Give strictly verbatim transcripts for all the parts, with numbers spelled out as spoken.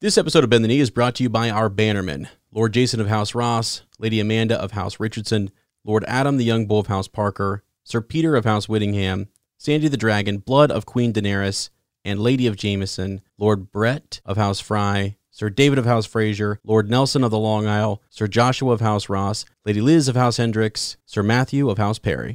This episode of Bend the Knee is brought to you by our bannermen, Lord Jason of House Ross, Lady Amanda of House Richardson, Lord Adam the Young Bull of House Parker, Sir Peter of House Whittingham, Sandy the Dragon, Blood of Queen Daenerys, and Lady of Jameson, Lord Brett of House Fry, Sir David of House Fraser, Lord Nelson of the Long Isle, Sir Joshua of House Ross, Lady Liz of House Hendricks, Sir Matthew of House Perry.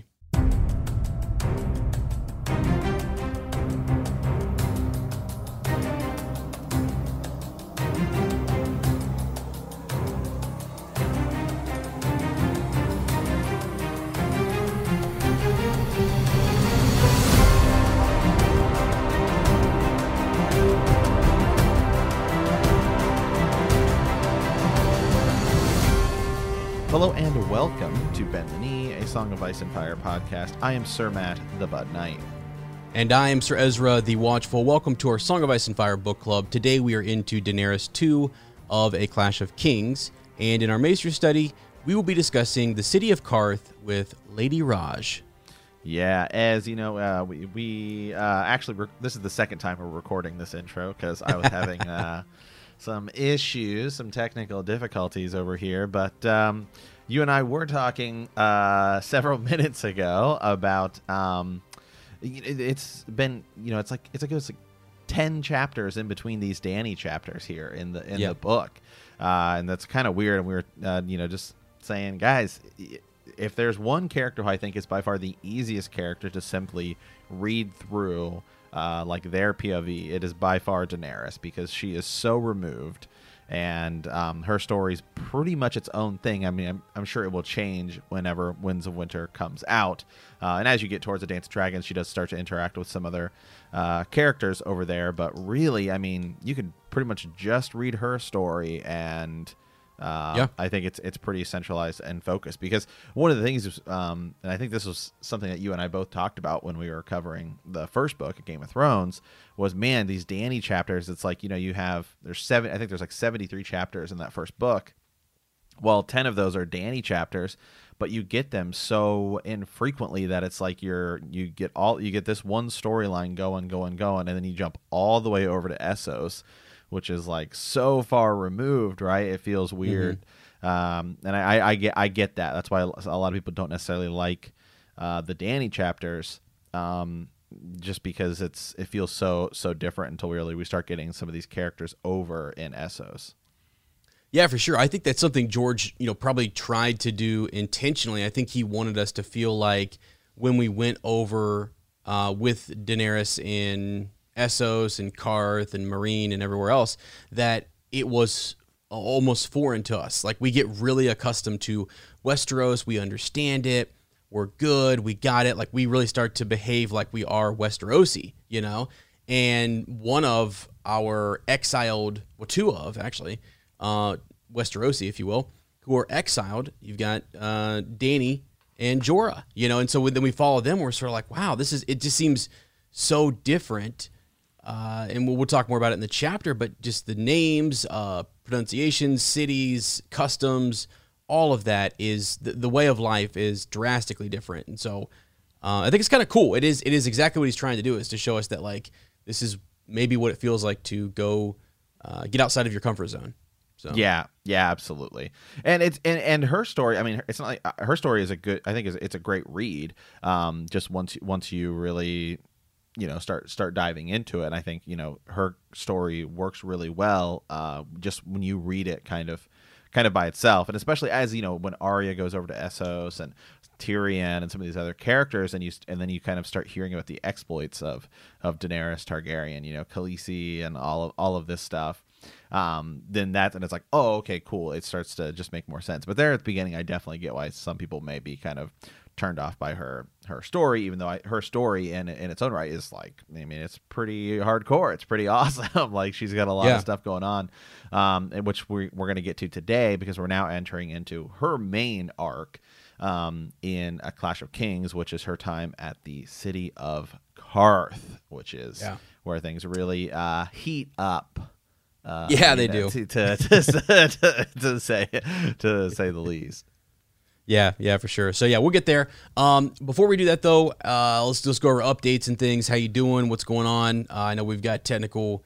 Hello and welcome to Bend the Knee, a Song of Ice and Fire podcast. I am Sir Matt, the Bud Knight. And I am Sir Ezra, the Watchful. Welcome to our Song of Ice and Fire book club. Today we are into Daenerys two of A Clash of Kings. And in our Maester study, we will be discussing the city of Qarth with Lady Raj. Yeah, as you know, uh, we, we uh, actually, re- this is the second time we're recording this intro because I was having uh, some issues, some technical difficulties over here. But um, you and I were talking uh, several minutes ago about, um, it, it's been, you know, it's like, it's like, it was like ten chapters in between these Dany chapters here in the, in yeah. the book. Uh, and that's kind of weird. And we were, uh, you know, just saying, guys, if there's one character who I think is by far the easiest character to simply read through, uh, like their P O V, it is by far Daenerys, because she is so removed, and um, her story is pretty much its own thing. I mean, I'm, I'm sure it will change whenever Winds of Winter comes out, uh, and as you get towards the Dance of Dragons, she does start to interact with some other uh, characters over there. But really, I mean, you could pretty much just read her story and. Uh, yeah. I think it's it's pretty centralized and focused, because one of the things is, um, and I think this was something that you and I both talked about when we were covering the first book of Game of Thrones, was, man, these Dany chapters, it's like, you know, you have, there's seven, I think there's like seventy-three chapters in that first book. Well, ten of those are Dany chapters, but you get them so infrequently that it's like you're, you get all, you get this one storyline going, going, going, and then you jump all the way over to Essos, which is like so far removed, right? It feels weird. Mm-hmm. Um, and I, I get I get that. That's why a lot of people don't necessarily like uh, the Dany chapters, um, just because it's it feels so so different until really we start getting some of these characters over in Essos. Yeah, for sure. I think that's something George, you know, probably tried to do intentionally. I think he wanted us to feel like when we went over uh, with Daenerys in Essos and Qarth and Meereen and everywhere else, that it was almost foreign to us. Like, we get really accustomed to Westeros. We understand it. We're good. We got it. Like, we really start to behave like we are Westerosi, you know? And one of our exiled, well, two of, actually, uh, Westerosi, if you will, who are exiled, you've got uh, Dany and Jorah, you know? And so then we follow them. We're sort of like, wow, this is, it just seems so different. Uh, and we'll, we'll talk more about it in the chapter, but just the names, uh, pronunciations, cities, customs, all of that is, the, the way of life is drastically different. And so uh, I think it's kind of cool. It is it is exactly what he's trying to do, is to show us that, like, this is maybe what it feels like to go uh, get outside of your comfort zone. So Yeah, yeah, absolutely. And it's and, and her story, I mean, it's not like, uh, her story is a good, I think it's, it's a great read. Um, just once once you really, you know, start start diving into it. And I think, you know, her story works really well uh, just when you read it kind of kind of by itself. And especially as, you know, when Arya goes over to Essos and Tyrion and some of these other characters, and you and then you kind of start hearing about the exploits of of Daenerys Targaryen, you know, Khaleesi and all of all of this stuff. Um, then that, and it's like, oh, okay, cool. It starts to just make more sense. But there at the beginning, I definitely get why some people may be kind of turned off by her her story, even though I, her story in in its own right is like, I mean, it's pretty hardcore. It's pretty awesome. Like, she's got a lot yeah. of stuff going on, um, and which we, we're going to get to today, because we're now entering into her main arc um, in A Clash of Kings, which is her time at the city of Qarth, which is yeah. where things really uh, heat up. Uh, yeah, they know, do. To, to, to, to, to say to say the least. Yeah, yeah, for sure. So yeah, we'll get there. Um, before we do that though, uh, let's just go over updates and things. How you doing? What's going on? Uh, I know we've got technical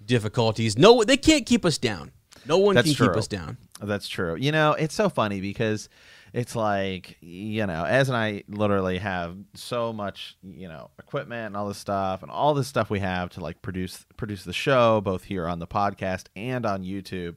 difficulties. No, they can't keep us down. No one That's can true. keep us down. That's true. You know, it's so funny because it's like, you know, Ez and I literally have so much, you know, equipment and all this stuff and all this stuff we have to like produce produce the show, both here on the podcast and on YouTube.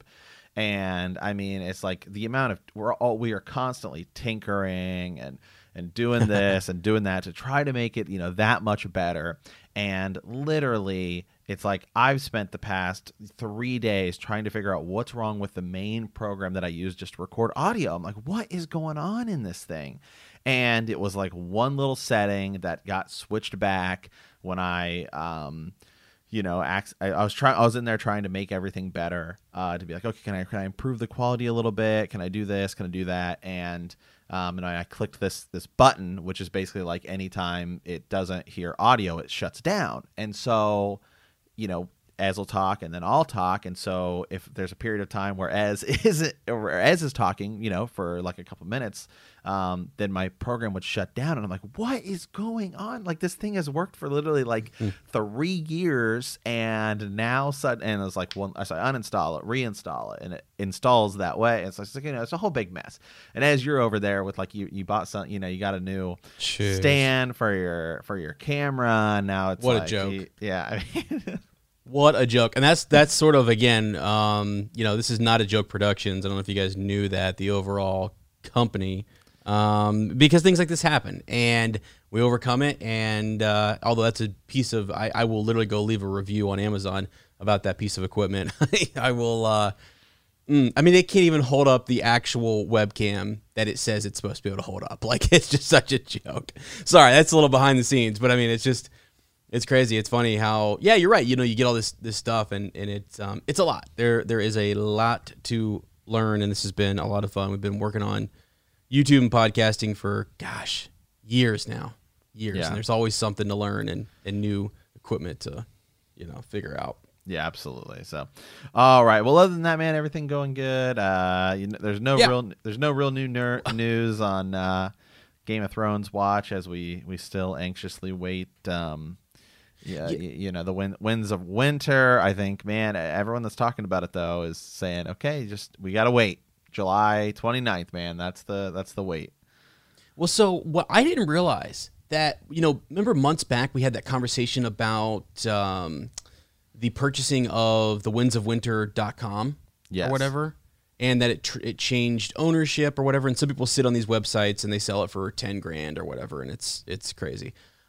And I mean, it's like the amount of we're all we are constantly tinkering and and doing this and doing that to try to make it, you know, that much better. And literally, it's like I've spent the past three days trying to figure out what's wrong with the main program that I use just to record audio. I'm like, what is going on in this thing? And it was like one little setting that got switched back when I, um, you know, I, I was trying. I was in there trying to make everything better. Uh, to be like, okay, can I can I improve the quality a little bit? Can I do this? Can I do that? And Um, and I, I clicked this this button, which is basically like anytime it doesn't hear audio, it shuts down. And so, you know, Ez will talk and then I'll talk. And so if there's a period of time where Ez isn't or Ez is talking, you know, for like a couple minutes, um, then my program would shut down. And I'm like, what is going on? Like this thing has worked for literally like mm. three years. And now sudden, and it was like, well, I say uninstall it, reinstall it, and it installs that way. And so it's like, you know, it's a whole big mess. And as you're over there with like, you, you bought some, you know, you got a new Cheers. stand for your, for your camera. And now it's what like, a joke. You, yeah. I mean, what a joke. And that's that's sort of, again, um, you know, this is Not a Joke Productions. I don't know if you guys knew that, the overall company, um, because things like this happen. And we overcome it. And uh, although that's a piece of, I, I will literally go leave a review on Amazon about that piece of equipment. I will, uh, mm, I mean, they can't even hold up the actual webcam that it says it's supposed to be able to hold up. Like, it's just such a joke. Sorry, that's a little behind the scenes. But, I mean, it's just... It's crazy. It's funny how, yeah, you're right. You know, you get all this this stuff, and, and it's um it's a lot. There there is a lot to learn, and this has been a lot of fun. We've been working on YouTube and podcasting for, gosh, years now, years. Yeah. And there's always something to learn and, and new equipment to, you know, figure out. Yeah, absolutely. So, all right. Well, other than that, man, everything going good. Uh, you know, there's no yeah. real there's no real new ner- news on uh, Game of Thrones watch as we we still anxiously wait. Um, Yeah, yeah. You, you know, the wind, winds of winter. I think, man, everyone that's talking about it though is saying, okay, just we gotta wait. July twenty-ninth, man. That's the that's the wait. Well, so what I didn't realize that, you know, remember months back we had that conversation about um, the purchasing of the winds of winter dot com yes. or whatever, and that it tr- it changed ownership or whatever, and some people sit on these websites and they sell it for ten grand or whatever, and it's it's crazy.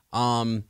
Um.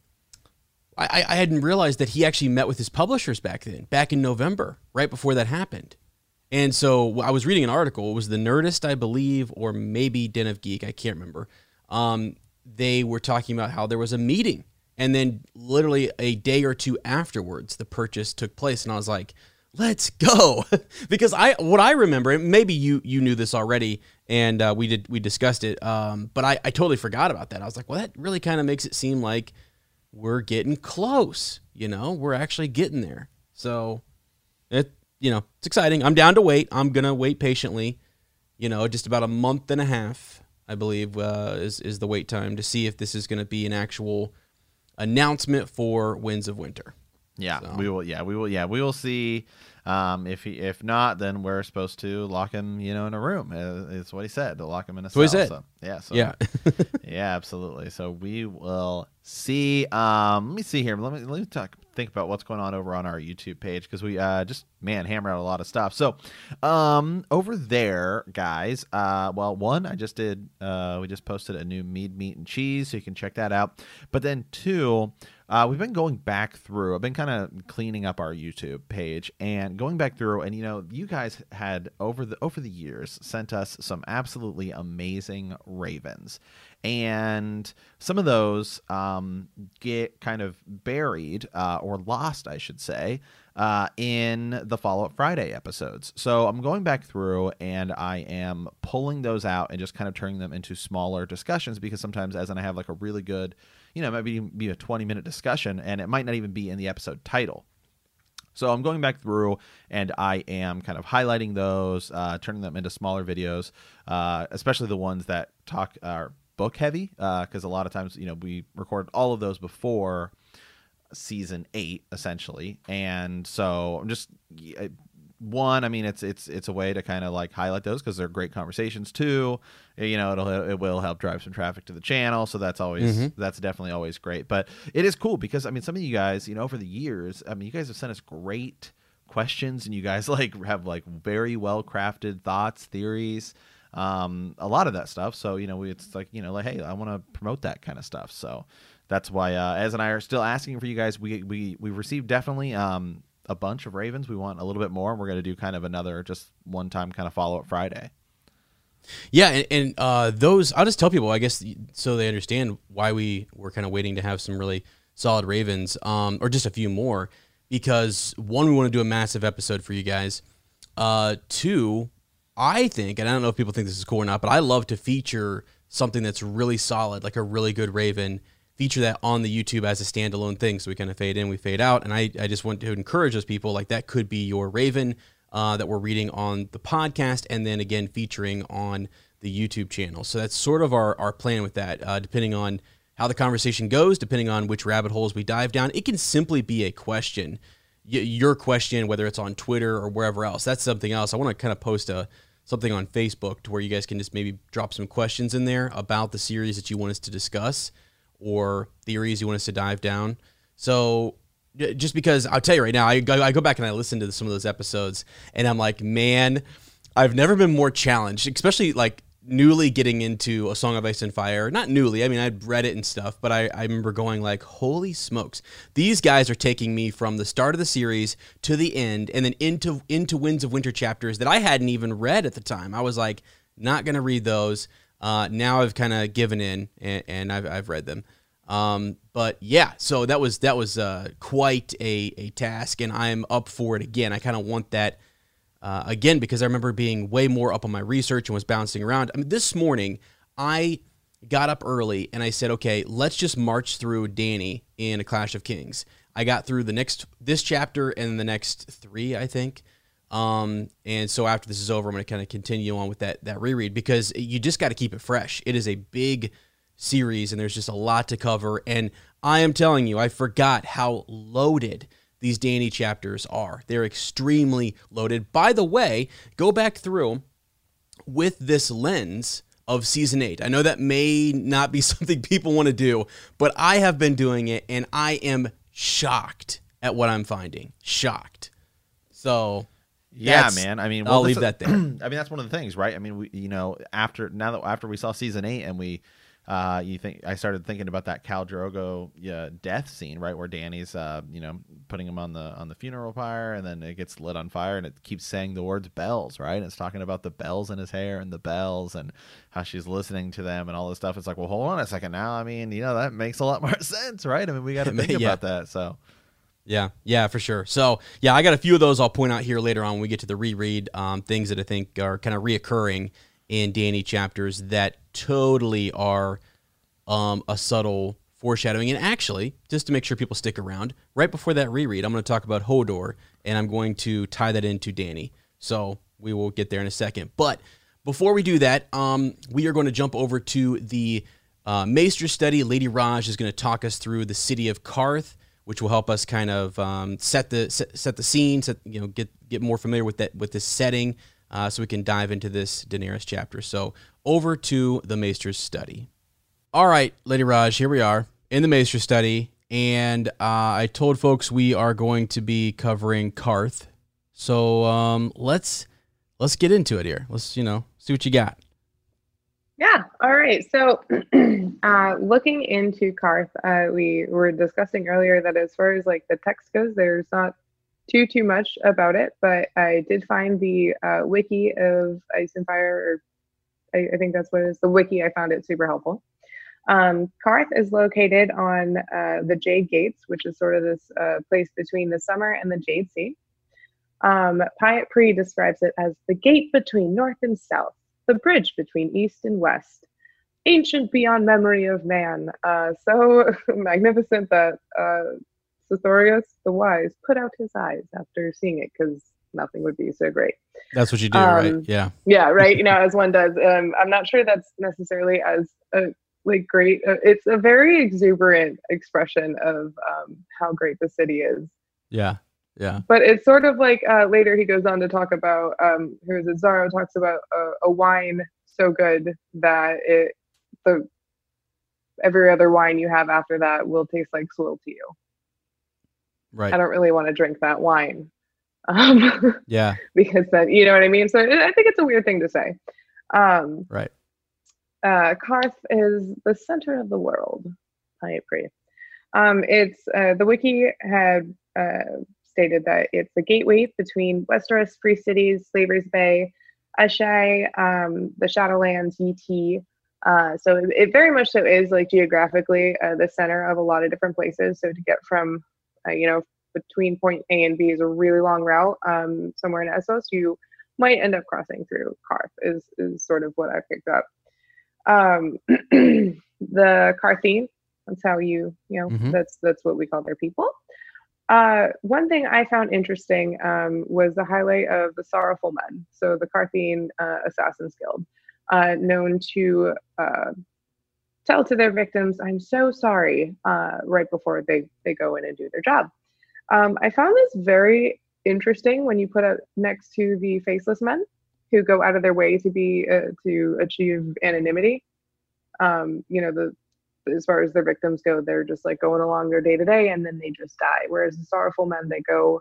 I, I hadn't realized that he actually met with his publishers back then, back in November, right before that happened. And so I was reading an article. It was the Nerdist, I believe, or maybe Den of Geek. I can't remember. Um, they were talking about how there was a meeting. And then literally a day or two afterwards, the purchase took place. And I was like, let's go. Because I, what I remember, and maybe you you knew this already, and uh, we did we discussed it, um, but I, I totally forgot about that. I was like, well, that really kind of makes it seem like we're getting close, you know, we're actually getting there. So it, you know, it's exciting. I'm down to wait. I'm going to wait patiently, you know, just about a month and a half, I believe, uh, is, is the wait time to see if this is going to be an actual announcement for Winds of Winter. Yeah, so. we will. Yeah, we will. Yeah, we will see. Um, if he, if not, then we're supposed to lock him, you know, in a room. Uh, it's what he said, to lock him in a That's cell. What he said. So, yeah. So, yeah. yeah, absolutely. So we will see. Um, let me see here. Let me let me talk. Think about what's going on over on our YouTube page because we uh just man hammer out a lot of stuff. So, um, over there, guys. Uh, well, one I just did. Uh, we just posted a new Mead Meat and Cheese, so you can check that out. But then two. Uh, we've been going back through. I've been kind of cleaning up our YouTube page and going back through. And you know, you guys had over the over the years sent us some absolutely amazing ravens, and some of those um, get kind of buried uh, or lost, I should say, uh, in the Follow Up Friday episodes. So I'm going back through and I am pulling those out and just kind of turning them into smaller discussions because sometimes, as in I have like a really good. You know, it might be, be a twenty minute discussion and it might not even be in the episode title. So I'm going back through and I am kind of highlighting those, uh, turning them into smaller videos, uh, especially the ones that talk are book heavy, because uh, a lot of times, you know, we record all of those before season eight essentially, and so I'm just one. I mean, it's it's it's a way to kind of like highlight those because they're great conversations too. You know, it'll it will help drive some traffic to the channel, so that's always mm-hmm. that's definitely always great. But it is cool because I mean, some of you guys, you know, over the years, I mean, you guys have sent us great questions, and you guys like have like very well crafted thoughts, theories, um, a lot of that stuff. So you know, we, it's like you know, like hey, I want to promote that kind of stuff. So that's why uh, Ez and I are still asking for you guys. We we we received definitely um, a bunch of Ravens. We want a little bit more. And we're going to do kind of another just one time kind of follow up Friday. Yeah, and, and uh, those I'll just tell people, I guess, so they understand why we were kind of waiting to have some really solid Ravens, um, or just a few more. Because one, we want to do a massive episode for you guys. Uh, two, I think, and I don't know if people think this is cool or not, but I love to feature something that's really solid, like a really good Raven. Feature that on the YouTube as a standalone thing, so we kind of fade in, we fade out, and I, I just want to encourage those people, like that could be your Raven uh, that we're reading on the podcast, and then again featuring on the YouTube channel. So that's sort of our, our plan with that, uh, depending on how the conversation goes, depending on which rabbit holes we dive down. It can simply be a question, y- your question, whether it's on Twitter or wherever else. That's something else. I want to kind of post a something on Facebook to where you guys can just maybe drop some questions in there about the series that you want us to discuss, or theories you want us to dive down. So just because I'll tell you right now, I go, I go back and I listen to some of those episodes and I'm like, man, I've never been more challenged, especially like newly getting into A Song of Ice and Fire. Not newly, I mean, I'd read it and stuff, but I, I remember going like, holy smokes, these guys are taking me from the start of the series to the end and then into, into Winds of Winter chapters that I hadn't even read at the time. I was like, not going to read those. Uh, now I've kind of given in and, and I've, I've read them. Um, but yeah, so that was, that was, uh, quite a, a task, and I'm up for it again. I kind of want that, uh, again, because I remember being way more up on my research and was bouncing around. I mean, this morning I got up early and I said, okay, let's just march through Dany in A Clash of Kings. I got through the next, this chapter and the next three, I think. Um, and so after this is over, I'm going to kind of continue on with that, that reread, because you just got to keep it fresh. It is a big series and there's just a lot to cover. And I am telling you, I forgot how loaded these Dany chapters are. They're extremely loaded. By the way, go back through with this lens of season eight. I know that may not be something people want to do, but I have been doing it and I am shocked at what I'm finding. Shocked. So yeah, man. I mean, well, I'll leave that there. I mean, that's one of the things, right? I mean, we, you know, after now that after we saw season eight and we, uh, you think I started thinking about that Khal Drogo yeah, death scene, right, where Dany's, uh, you know, putting him on the on the funeral pyre, and then it gets lit on fire, and it keeps saying the words bells, right? And it's talking about the bells in his hair and the bells and how she's listening to them and all this stuff. It's like, well, hold on a second now. I mean, you know, that makes a lot more sense, right? I mean, we got to think yeah. about that. So. Yeah, yeah, for sure. So, yeah, I got a few of those I'll point out here later on when we get to the reread, um, things that I think are kind of reoccurring in Dany chapters that totally are um, a subtle foreshadowing. And actually, just to make sure people stick around, right before that reread, I'm going to talk about Hodor, and I'm going to tie that into Dany. So we will get there in a second. But before we do that, um, we are going to jump over to the uh, Maester study. Lady Raj is going to talk us through the city of Qarth, which will help us kind of um, set the set, set the scene, set, you know, get get more familiar with that with this setting, uh, so we can dive into this Daenerys chapter. So over to the Maester's study. All right, Lady Raj, here we are in the Maester's study, and uh, I told folks we are going to be covering Qarth. So um, let's let's get into it here. Let's you know see what you got. Yeah. All right. So uh, looking into Qarth, uh, we were discussing earlier that as far as like the text goes, there's not too, too much about it, but I did find the uh, wiki of Ice and Fire, or I, I think that's what it is, the wiki. I found it super helpful. Um, Qarth is located on uh, the Jade Gates, which is sort of this uh, place between the Summer and the Jade Sea. Um, Pyat Pree describes it as the gate between North and South, the bridge between East and West, ancient beyond memory of man. Uh, so magnificent that uh, Sithorius the Wise put out his eyes after seeing it, because nothing would be so great. That's what you do, um, right? Yeah. Yeah, right. You know, as one does. Um, I'm not sure that's necessarily as uh, like great. Uh, it's a very exuberant expression of um, how great the city is. Yeah. Yeah. But it's sort of like uh, later he goes on to talk about um, who is it? Zaro talks about a, a wine so good that it the every other wine you have after that will taste like swill to you. Right. I don't really want to drink that wine. Um, yeah. Because then, you know what I mean? So I think it's a weird thing to say. Um, right. Uh, Qarth is the center of the world. I agree. Um, it's uh, the wiki had uh, stated that it's the gateway between Westeros, Free Cities, Slaver's Bay, Ashay, um, the Shadowlands, U T. Uh, so it, it very much so is like geographically uh, the center of a lot of different places. So to get from, uh, you know, between point A and B is a really long route. Um, somewhere in Essos, you might end up crossing through Qarth. Is is sort of what I picked up. Um, the Qartheen. That's how you, you know, mm-hmm. that's that's what we call their people. Uh, one thing I found interesting um, was the highlight of the Sorrowful Men. So the Qartheen uh, Assassins Guild, uh, known to uh, tell to their victims, "I'm so sorry," uh, right before they they go in and do their job. Um, I found this very interesting when you put it next to the Faceless Men, who go out of their way to be uh, to achieve anonymity. Um, you know, the as far as their victims go, they're just like going along their day to day, and then they just die. Whereas the Sorrowful Men, they go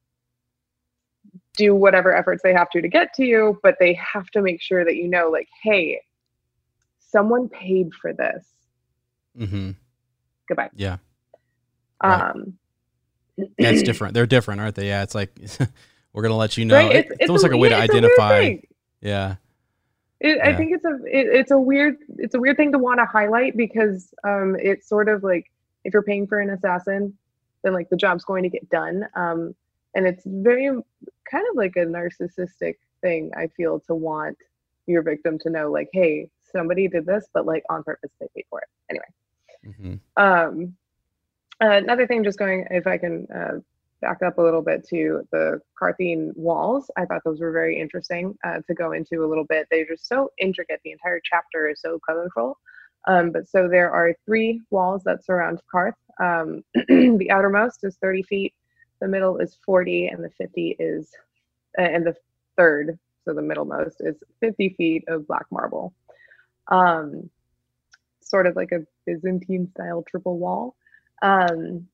do whatever efforts they have to to get to you, but they have to make sure that you know, like, hey, someone paid for this. Mm-hmm. Goodbye. Yeah. Right. Um. Yeah, it's different. They're different, aren't they? Yeah, it's like we're gonna let you know. Right? It's, it's, it's almost a, like a way yeah, to identify. It, Yeah. yeah. I think it's a it, it's a weird it's a weird thing to want to highlight because um it's sort of like if you're paying for an assassin, then like the job's going to get done. Um, and it's very kind of like a narcissistic thing, I feel, to want your victim to know, like, hey, somebody did this, but like on purpose they paid for it. Anyway. Mm-hmm. Um. Uh, another thing, just going, if I can uh, back up a little bit to the Qartheen walls, I thought those were very interesting uh, to go into a little bit. They're just so intricate. The entire chapter is so colorful. Um, but so there are three walls that surround Qarth. Um, the outermost is thirty feet, the middle is forty, and the fifty is, uh, and the third, so the middlemost, is fifty feet of black marble. Um, sort of like a Byzantine style triple wall. Um,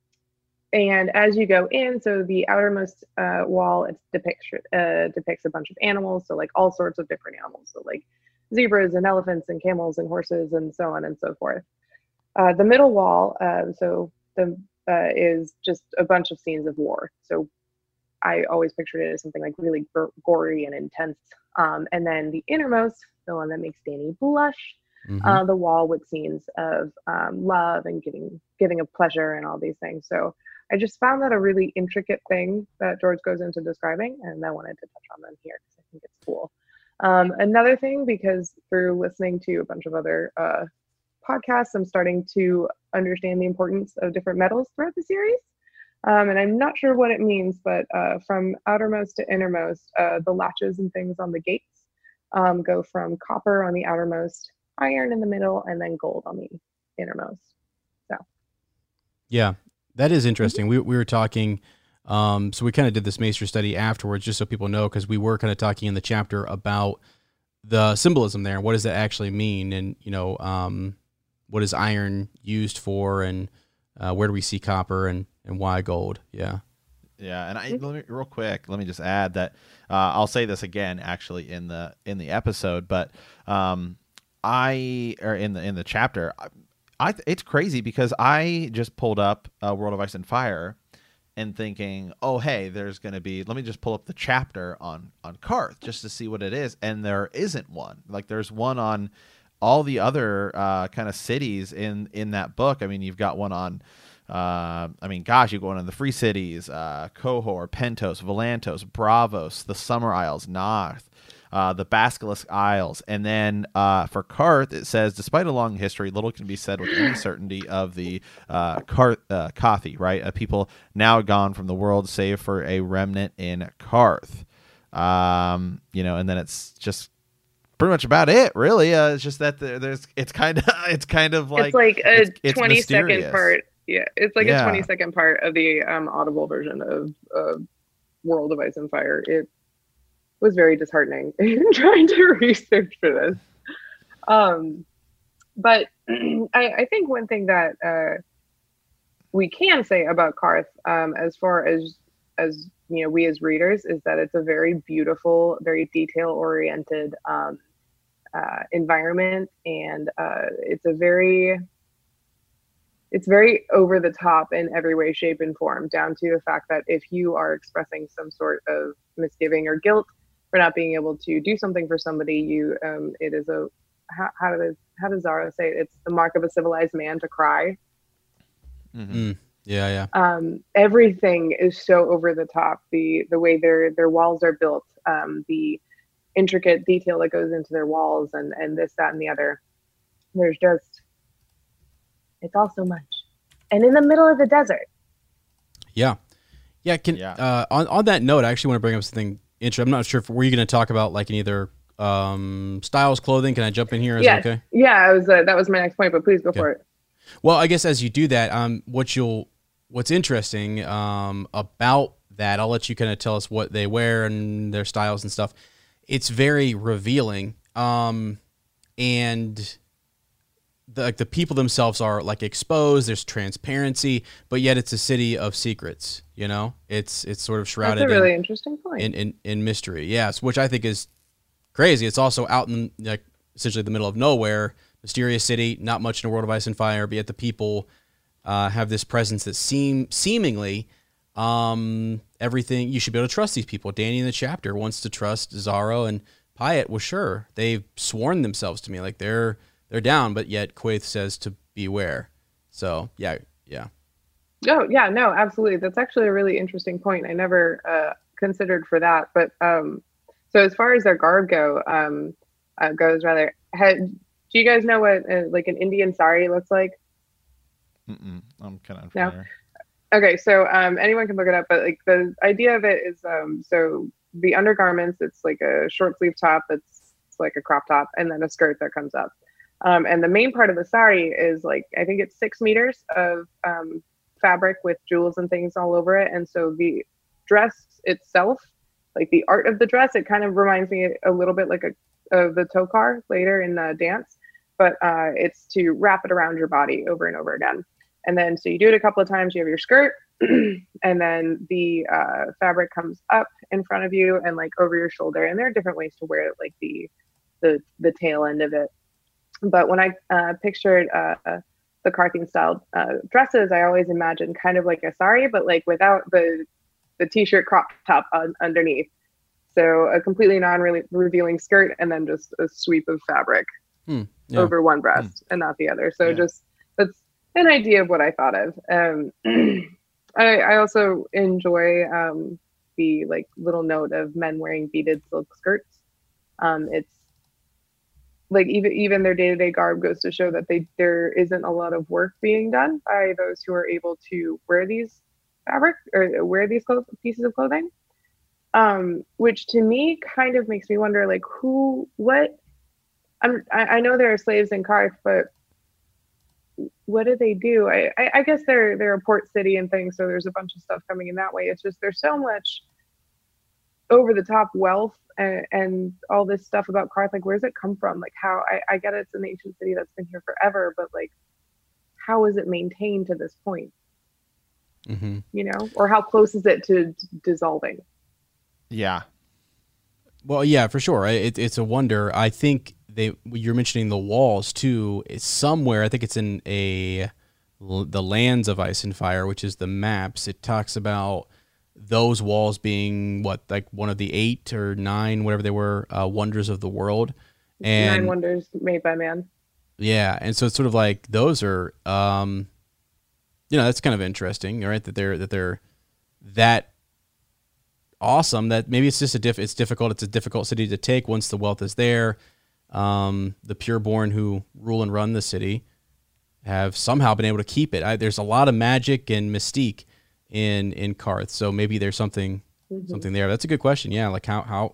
and as you go in, so the outermost uh, wall, it depicts uh, depicts a bunch of animals, so like all sorts of different animals, so like zebras and elephants and camels and horses and so on and so forth. Uh, the middle wall, uh, so the uh, is just a bunch of scenes of war. So I always pictured it as something like really gory and intense. Um, and then the innermost, the one that makes Dany blush. Mm-hmm. Uh, the wall with scenes of um, love and giving giving of pleasure and all these things. So I just found that a really intricate thing that George goes into describing, and I wanted to touch on them here because I think it's cool. Um, another thing, because through listening to a bunch of other uh, podcasts, I'm starting to understand the importance of different metals throughout the series. Um, and I'm not sure what it means, but uh, from outermost to innermost, uh, the latches and things on the gates um, go from copper on the outermost, iron in the middle, and then gold on the innermost. So yeah, that is interesting. We we were talking, um, so we kind of did this Maester study afterwards, just so people know, because we were kind of talking in the chapter about the symbolism there. What does that actually mean? And, you know, um, what is iron used for, and uh, where do we see copper, and, and why gold? Yeah. Yeah, and I let me, real quick, let me just add that uh, I'll say this again, actually, in the in the episode, but um, I or in the in the chapter, I, I it's crazy because I just pulled up uh, World of Ice and Fire, and thinking, oh hey, there's gonna be. Let me just pull up the chapter on on Qarth just to see what it is, and there isn't one. Like there's one on all the other uh, kind of cities in in that book. I mean, you've got one on. Uh, I mean, gosh, you go on the Free Cities, uh, Qohor, Pentos, Volantos, Bravos, the Summer Isles, Narth. Uh, the Basilisk Isles. And then uh, for Qarth, it says, despite a long history, little can be said with any certainty of the uh, Qarth, uh, Kathi, right? A people now gone from the world, save for a remnant in Qarth. Um, you know, and then it's just pretty much about it, really. Uh, it's just that there, there's it's kind of it's kind of like it's like a it's, it's twenty second mysterious. part. Yeah, it's like Yeah. a twenty second part of the um, Audible version of uh, World of Ice and Fire. It was very disheartening trying to research for this. Um, but I, I think one thing that uh, we can say about Karth, um, as far as as you know, we as readers, is that it's a very beautiful, very detail oriented um, uh, environment, and uh, it's a very it's very over the top in every way, shape, and form, down to the fact that if you are expressing some sort of misgiving or guilt for not being able to do something for somebody, you um, it is a how, how does how does Zara say it? It's the mark of a civilized man to cry. Mm-hmm. Mm, yeah, yeah. Um, everything is so over the top. The the way their their walls are built, um, the intricate detail that goes into their walls, and and this, that, and the other. There's just it's all so much, and in the middle of the desert. Yeah, yeah. Can Yeah. Uh, on on that note, I actually want to bring up something interesting. I'm not sure if were you going to talk about like any other um, styles, clothing. Can I jump in here? Is Yeah, that okay? yeah. I was uh, that was my next point, but please go Okay. for it. Well, I guess as you do that, um, what you'll what's interesting um about that, I'll let you kind of tell us what they wear and their styles and stuff. It's very revealing, um, and the, like the people themselves are like exposed. There's transparency, but yet it's a city of secrets. You know, it's it's sort of That's shrouded a really in, interesting point. in, in in mystery. Yes, which I think is crazy. It's also out in like essentially the middle of nowhere, mysterious city, not much in a world of ice and fire, but yet the people uh, have this presence that seem seemingly um, everything. You should be able to trust these people. Danny in the chapter wants to trust Zaro and Pyatt. Well, sure, they've sworn themselves to me, like they're they're down, but yet Quaithe says to beware. So yeah, yeah. Oh yeah, no, absolutely. That's actually a really interesting point. I never uh, considered for that. But um, so as far as their garb go, um, uh, goes rather, had, do you guys know what uh, like an Indian sari looks like? Mm-mm. I'm kind of No. unfamiliar. Okay, so um, anyone can look it up, but like the idea of it is, um, so the undergarments, it's like a short sleeve top that's it's like a crop top, and then a skirt that comes up. Um, and the main part of the sari is like, I think it's six meters of um, fabric with jewels and things all over it. And so the dress itself, like the art of the dress, it kind of reminds me a little bit like a of the tokar later in the dance, but uh, it's to wrap it around your body over and over again. And then so you do it a couple of times, you have your skirt, and then the uh, fabric comes up in front of you and like over your shoulder. And there are different ways to wear it, like the the the tail end of it. But when I uh, pictured uh, the Karthian style uh, dresses, I always imagined kind of like a sari, but like without the the t-shirt crop top on, underneath. So a completely non-revealing skirt, and then just a sweep of fabric Hmm, yeah. over one breast and not the other. So Yeah. just that's an idea of what I thought of. Um, I, I also enjoy um, the like little note of men wearing beaded silk skirts. Um, it's like even even their day-to-day garb goes to show that they there isn't a lot of work being done by those who are able to wear these fabric or wear these clothes, pieces of clothing. Um, which to me kind of makes me wonder, like, who, what? I'm, I, I know there are slaves in Karth, but what do they do? I, I, I guess they're they're a port city and things, so there's a bunch of stuff coming in that way. It's just there's so much over the top wealth and, and all this stuff about Karth. Like, where does it come from? Like, how? I, I get it's an ancient city that's been here forever, but like, how is it maintained to this point? Mm-hmm. You know, or how close is it to d- dissolving? Yeah. Well, yeah, for sure. It, it's a wonder. I think they. You're mentioning the walls too. It's somewhere. I think it's in a the Lands of Ice and Fire, which is the maps. It talks about those walls being what, like one of the eight or nine, whatever they were, uh, wonders of the world. And Nine wonders made by man. yeah, and so it's sort of like those are, um, you know, that's kind of interesting, right? That they're that they're that awesome. That maybe it's just a diff. It's difficult. It's a difficult city to take once the wealth is there. Um, the pureborn who rule and run the city have somehow been able to keep it. I, there's a lot of magic and mystique in in Karth, so maybe there's something Mm-hmm. something there. That's a good question. Yeah, like how how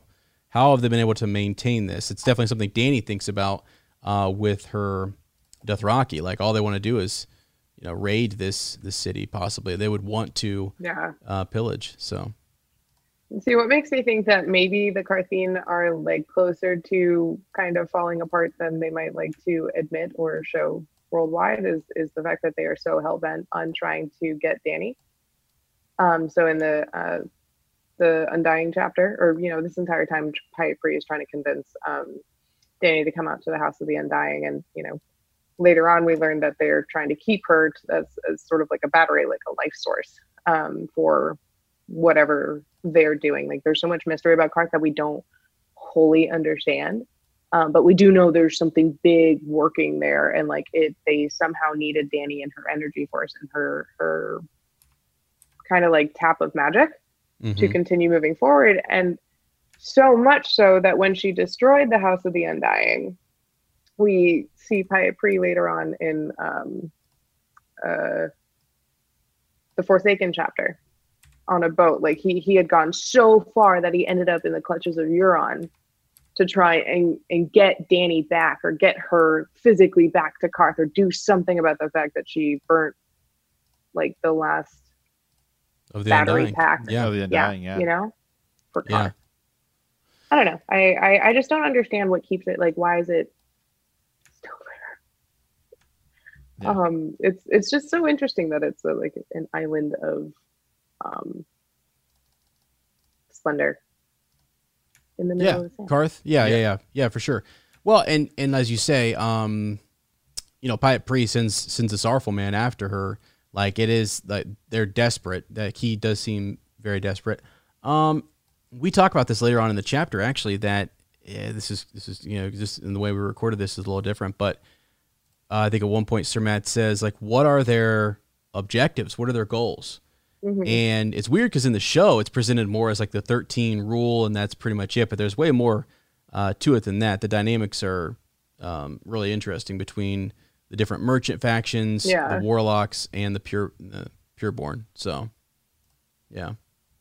how have they been able to maintain this? It's definitely something Dany thinks about uh, with her Dothraki. Like all they want to do is, you know, raid this this city. Possibly they would want to Yeah. uh, pillage. So See, what makes me think that maybe the Carthene are like closer to kind of falling apart than they might like to admit or show worldwide is is the fact that they are so hell bent on trying to get Dany. Um, so in the uh, the Undying chapter, or you know, this entire time, Pyat is trying to convince um, Dany to come out to the House of the Undying, and you know, later on we learned that they're trying to keep her as, as sort of like a battery, like a life source um, for whatever they're doing. Like there's so much mystery about Karth that we don't wholly understand, um, but we do know there's something big working there, and like it, they somehow needed Dany and her energy force and her her kind of like tap of magic mm-hmm. to continue moving forward, and so much so that when she destroyed the House of the Undying, we see Pyat later on in um, uh, the Forsaken chapter on a boat. Like he he had gone so far that he ended up in the clutches of Euron to try and, and get Dany back, or get her physically back to Karth, or do something about the fact that she burnt like the last of the battery Undying. pack. Yeah, of the Undying, yeah. You know? For Karth. Yeah. I don't know. I, I, I just don't understand what keeps it, like, why is it still there? Yeah. Um, it's it's just so interesting that it's a, like an island of um splendor in the middle Yeah, of the sand. Karth. Yeah, yeah, yeah, yeah, yeah, for sure. Well, and and as you say, um, you know, Pyat Pree sends sends a sorrowful man after her. Like it is like they're desperate. That he does seem very desperate. Um, we talk about this later on in the chapter. Actually, that yeah, this is this is you know just in the way we recorded this is a little different. But uh, I think at one point Sir Matt says like, "What are their objectives? What are their goals?" Mm-hmm. And it's weird because in the show it's presented more as like the thirteen rule, and that's pretty much it. But there's way more uh, to it than that. The dynamics are um, really interesting between the different merchant factions, yeah. the warlocks, and the pure the pureborn. So, yeah.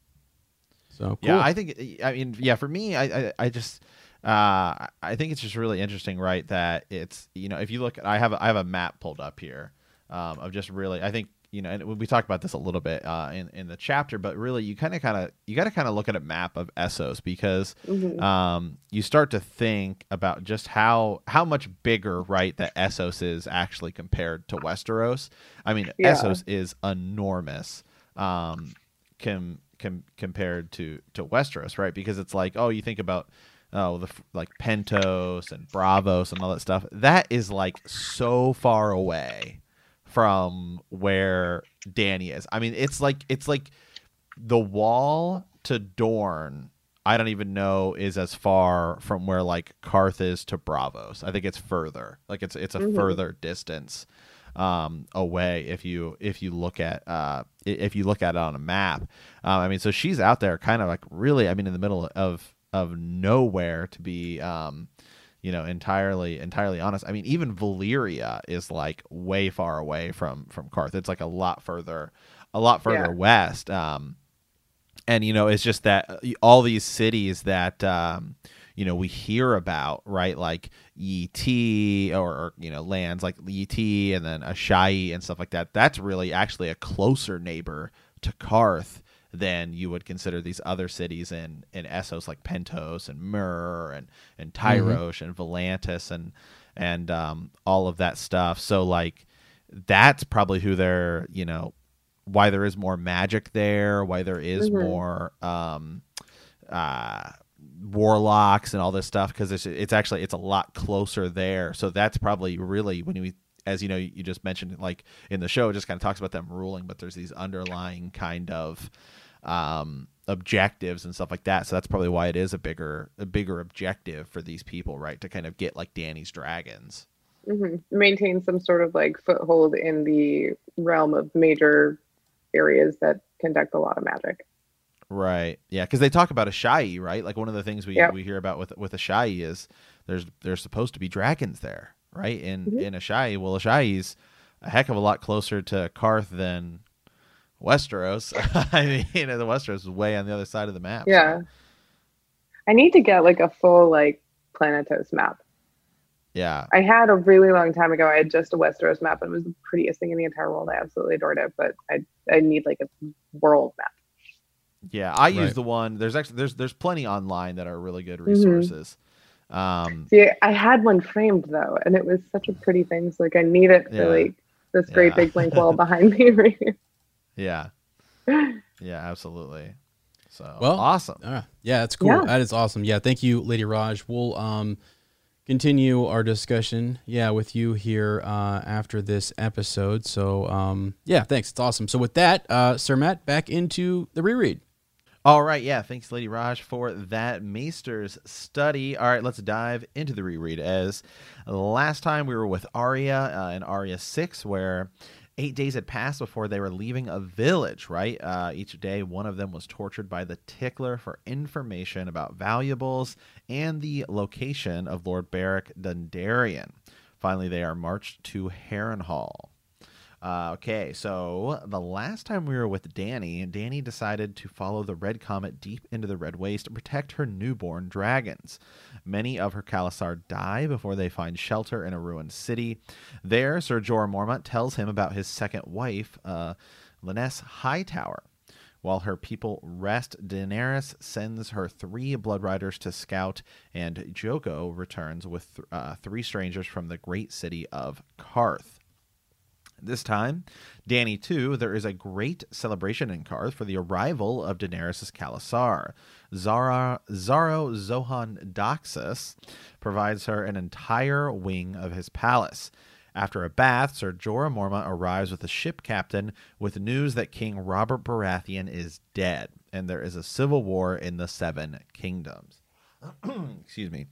So cool. Yeah, I think. I mean, yeah, for me, I I, I just. Uh, I think it's just really interesting, right? That it's, you know, if you look at, I have I have a map pulled up here um, of just really, I think, you know, and we talked about this a little bit uh, in in the chapter, but really, you kind of kind of you got to kind of look at a map of Essos, because mm-hmm. um, you start to think about just how how much bigger, right, that Essos is actually compared to Westeros. I mean, yeah. Essos is enormous. Um, com, com, compared to to Westeros, right? Because it's like, oh, you think about. Oh, the like Pentos and Bravos and all that stuff. That is like so far away from where Dany is. I mean, it's like it's like the wall to Dorne. I don't even know is as far from where like Karth is to Bravos. I think it's further. Like it's it's a mm-hmm. further distance um, away if you if you look at uh, if you look at it on a map. Um, I mean, so she's out there, kind of like really. I mean, in the middle of of nowhere, to be um you know entirely entirely honest. I mean, even Valyria is like way far away from from Karth. It's like a lot further a lot further yeah. west, um and you know it's just that all these cities that um you know we hear about, right, like Yi Ti, or, or you know lands like Yi Ti and then Asshai and stuff like that, that's really actually a closer neighbor to Karth than you would consider these other cities in, in Essos, like Pentos and Myr and, and Tyrosh mm-hmm. and Volantis and and um, all of that stuff. So like that's probably who they're, you know, why there is more magic there, why there is mm-hmm. more um, uh, warlocks and all this stuff, because it's it's actually it's a lot closer there. So that's probably really when we, as you know, you just mentioned, like in the show, it just kind of talks about them ruling, but there's these underlying kind of um, objectives and stuff like that. So that's probably why it is a bigger, a bigger objective for these people, right? To kind of get like Dany's dragons. Mm-hmm. Maintain some sort of like foothold in the realm of major areas that conduct a lot of magic. Right. Yeah. Because they talk about Asshai, right? Like one of the things we, yep. we hear about with with Asshai is there's there's supposed to be dragons there. Right, in mm-hmm. in Asshai, well, Ashai's a heck of a lot closer to Karth than Westeros. I mean, you know, the Westeros is way on the other side of the map. Yeah, so. I need to get like a full like Planetos map. Yeah. I had a really long time ago. I had just a Westeros map, and it was the prettiest thing in the entire world. I absolutely adored it, but I I need like a world map. Yeah, I use Right. the one. There's actually there's there's plenty online that are really good resources. Mm-hmm. Um, See, I had one framed though, and it was such a pretty thing. So like, I need it for Yeah. like this great Yeah. big blank wall behind me right here. yeah, yeah, absolutely. So Well, awesome. Uh, yeah, that's cool. Yeah. That is awesome. Yeah, thank you, Lady Raj. We'll um continue our discussion, yeah, with you here uh, after this episode. So, um, yeah, thanks. It's awesome. So, with that, uh, Sir Matt, back into the reread. All right, yeah, thanks, Lady Raj, for that Maester's study. All right, let's dive into the reread. As last time we were with Arya uh, in Arya six, where eight days had passed before they were leaving a village, right? Uh, each day, one of them was tortured by the Tickler for information about valuables and the location of Lord Beric Dondarrion. Finally, they are marched to Harrenhal. Uh, okay, so the last time we were with Dany, Dany decided to follow the Red Comet deep into the Red Waste to protect her newborn dragons. Many of her Khalasar die before they find shelter in a ruined city. There, Ser Jorah Mormont tells him about his second wife, uh, Lynesse Hightower. While her people rest, Daenerys sends her three Blood Riders to scout, and Joko returns with th- uh, three strangers from the great city of Karth. This time, Dany too, there is a great celebration in Karth for the arrival of Daenerys' Khalasar. Zara, Zaro Zohan Doxus provides her an entire wing of his palace. After a bath, Ser Jorah Mormont arrives with a ship captain with news that King Robert Baratheon is dead, and there is a civil war in the Seven Kingdoms. Excuse me.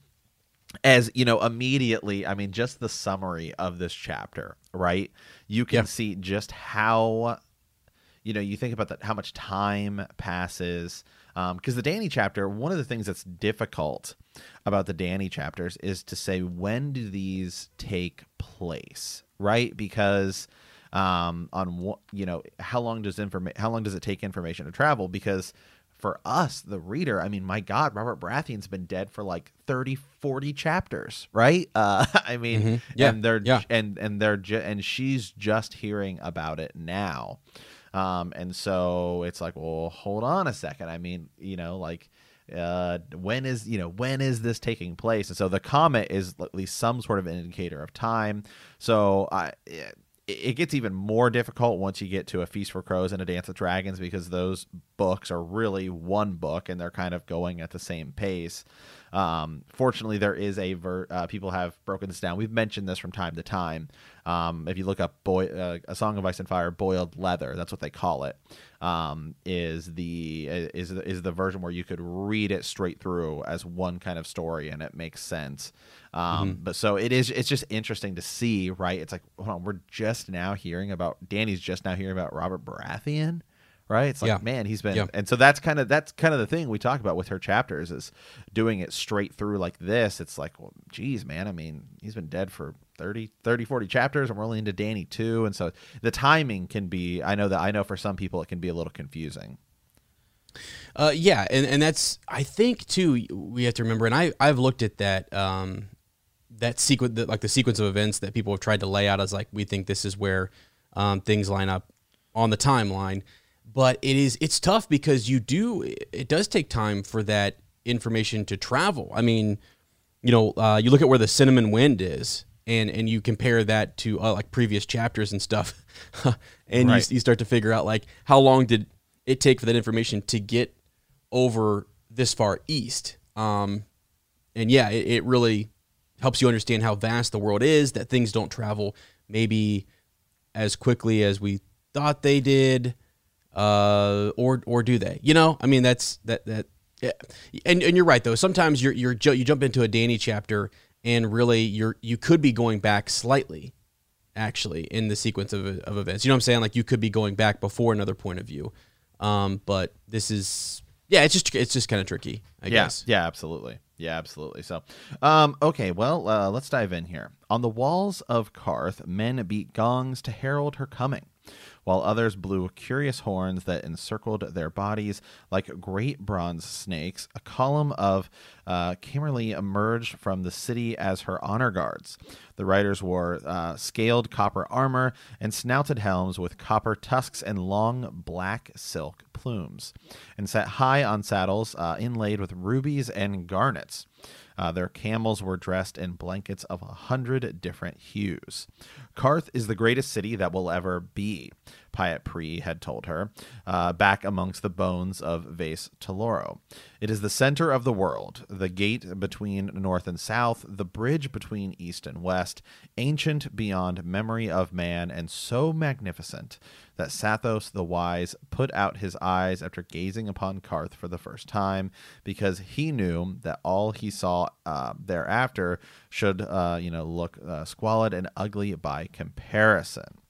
As you know, immediately, I mean, just the summary of this chapter, right? You can Yeah. see just how, you know, you think about that, how much time passes. Because um, the Dany chapter, one of the things that's difficult about the Dany chapters is to say, when do these take place, right? Because um, on what, you know, how long does informa- how long does it take information to travel? Because for us, the reader, I mean, my God, Robert Baratheon's been dead for like thirty, forty chapters, right? Uh, I mean, Mhm. Yeah, and they're yeah. and and they're ju- and she's just hearing about it now, um, and so it's like, well, hold on a second. I mean, you know, like, uh, when is you know when is this taking place? And so the comet is at least some sort of an indicator of time. So I. It, It gets even more difficult once you get to A Feast for Crows and A Dance with Dragons, because those books are really one book and they're kind of going at the same pace. Um, fortunately, there is a ver- uh, people have broken this down. We've mentioned this from time to time. Um, if you look up boy, uh, A Song of Ice and Fire, Boiled Leather, that's what they call it. Um, is the is the, is the version where you could read it straight through as one kind of story and it makes sense. Um, Mm-hmm. But so it is. It's just interesting to see, right? It's like, hold on, we're just now hearing about Dany's just now hearing about Robert Baratheon, right? It's like, Yeah. man, he's been, Yeah. and so that's kind of that's kind of the thing we talk about with her chapters is doing it straight through like this. It's like, well, geez, man. I mean, he's been dead for thirty, thirty, forty chapters, and we're only into Dany too, and so the timing can be. I know that I know for some people it can be a little confusing. Uh, yeah, and, and that's, I think too, we have to remember, and I I've looked at that um, that sequence, the, like the sequence of events that people have tried to lay out as like, we think this is where um, things line up on the timeline, but it is it's tough because you do it does take time for that information to travel. I mean, you know, uh, you look at where the Cinnamon Wind is, and and you compare that to uh, like previous chapters and stuff, and Right. you you start to figure out like how long did it take for that information to get over this far east. Um, and yeah, it, it really helps you understand how vast the world is, that things don't travel maybe as quickly as we thought they did, uh, or or do they? You know, I mean, that's that that. Yeah. And and you're right though. Sometimes you're you're ju- you jump into a Dany chapter and really you're you could be going back slightly, actually, in the sequence of of events. You know what I'm saying? Like you could be going back before another point of view. Um, but this is yeah, it's just it's just kind of tricky, I yeah, guess. Yeah, absolutely. Yeah, absolutely. So, um, okay, well, uh, let's dive in here. On the walls of Karth, men beat gongs to herald her coming. while others blew curious horns that encircled their bodies like great bronze snakes. A column of uh, Camerley emerged from the city as her honor guards. The riders wore uh, scaled copper armor and snouted helms with copper tusks and long black silk plumes, and sat high on saddles uh, inlaid with rubies and garnets. Uh, their camels were dressed in blankets of a hundred different hues. Qarth is the greatest city that will ever be, Pyat Pri had told her, uh, back amongst the bones of Vaes Telloro. It is the center of the world, the gate between north and south, the bridge between east and west, ancient beyond memory of man, and so magnificent that Sathos the Wise put out his eyes after gazing upon Qarth for the first time, because he knew that all he saw uh, thereafter should, uh, you know, look uh, squalid and ugly by comparison.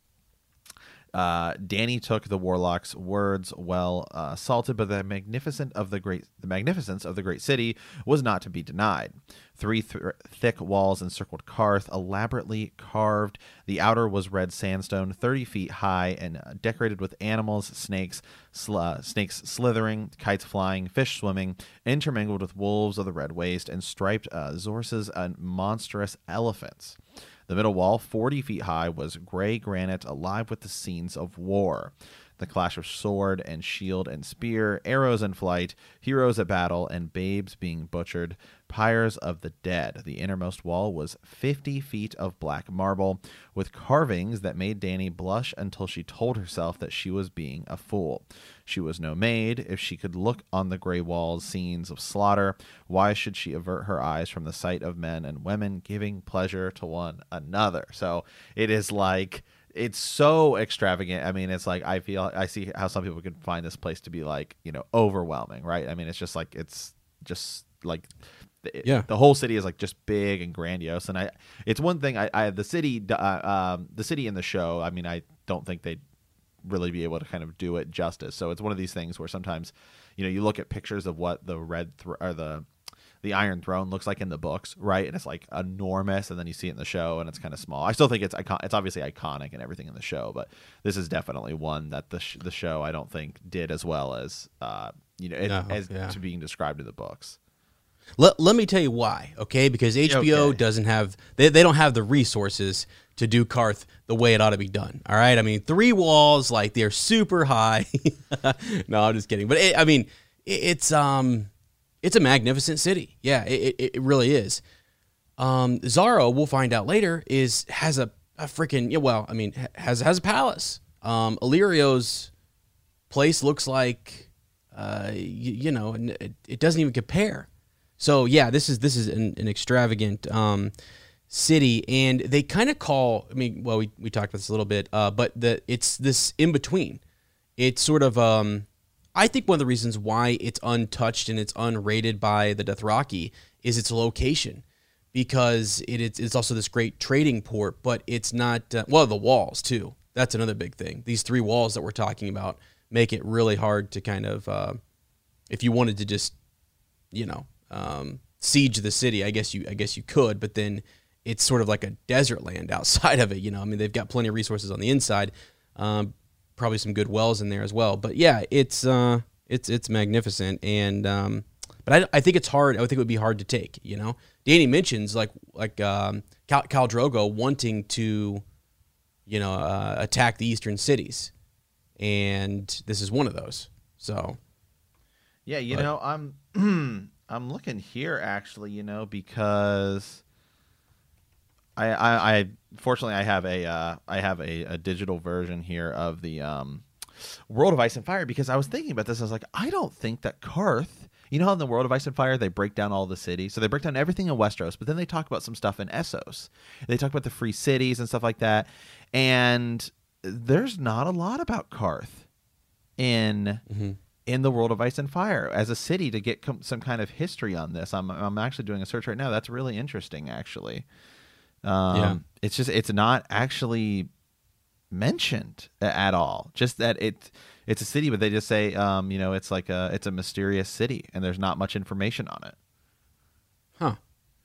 Uh, Dany took the warlock's words well uh, salted, but the magnificent of the great, the magnificence of the great city was not to be denied. Three th- thick walls encircled Qarth, elaborately carved. The outer was red sandstone, thirty feet high, and uh, decorated with animals, snakes, sl- uh, snakes slithering, kites flying, fish swimming, intermingled with wolves of the red waste, and striped uh, zorses and monstrous elephants. The middle wall, forty feet high, was gray granite, alive with the scenes of war. The clash of sword and shield and spear, arrows in flight, heroes at battle, and babes being butchered, pyres of the dead. The innermost wall was fifty feet of black marble, with carvings that made Dany blush until she told herself that she was being a fool. She was no maid. If she could look on the gray walls scenes of slaughter, why should she avert her eyes from the sight of men and women giving pleasure to one another? So it is like... It's so extravagant. I mean, it's like I feel I see how some people could find this place to be like, you know, overwhelming, right? I mean, it's just like it's just like yeah. The whole city is like just big and grandiose. And I, it's one thing I, I the city, uh, um, the city in the show. I mean, I don't think they'd really be able to kind of do it justice. So it's one of these things where sometimes, you know, you look at pictures of what the red th- or the the Iron Throne looks like in the books, right? And it's like enormous, and then you see it in the show, and it's kind of small. I still think it's icon- it's obviously iconic and everything in the show, but this is definitely one that the sh- the show I don't think did as well as uh, you know it, No, as yeah. to being described in the books. Let, let me tell you why, okay? Because H B O Okay. doesn't have they, they don't have the resources to do Qarth the way it ought to be done. All right, I mean three walls, like they're super high. No, I'm just kidding. But it, I mean, it, it's um. It's a magnificent city. Yeah, it, it, it really is. Um, Xaro, we'll find out later, is has a, a freaking, yeah, well, I mean, has has a palace. Um, Illyrio's place looks like, uh, you, you know, it, it doesn't even compare. So, yeah, this is this is an, an extravagant um, city, and they kind of call, I mean, well, we, we talked about this a little bit, uh, but the it's this in-between. It's sort of... Um, I think one of the reasons why it's untouched and it's unrated by the Dothraki is its location, because it is it's also this great trading port, but it's not, uh, well, the walls too. That's another big thing. These three walls that we're talking about make it really hard to kind of, uh, if you wanted to just, you know, um, siege the city, I guess you I guess you could, but then it's sort of like a desert land outside of it. You know, I mean, they've got plenty of resources on the inside. Um, probably some good wells in there as well, but yeah, it's uh, it's it's magnificent, and um, but I, I think it's hard. I think it would be hard to take. You know, Dany mentions like like um, Khal, Khal Drogo wanting to, you know, uh, attack the eastern cities, and this is one of those. So, yeah, you but, know, I'm I'm looking here actually, you know, because I, I, I fortunately I have a uh, I have a, a digital version here of the um, World of Ice and Fire, because I was thinking about this. I was like, I don't think that Qarth, you know how in the World of Ice and Fire they break down all the cities, so they break down everything in Westeros, but then they talk about some stuff in Essos. They talk about the free cities and stuff like that, and there's not a lot about Qarth in. Mm-hmm. in the World of Ice and Fire as a city to get com- some kind of history on this. I'm I'm actually doing a search right now. That's really interesting, actually. Um, yeah. It's just, it's not actually mentioned at all. Just that it, it's a city, but they just say, um, you know, it's like a, it's a mysterious city, and there's not much information on it. Huh.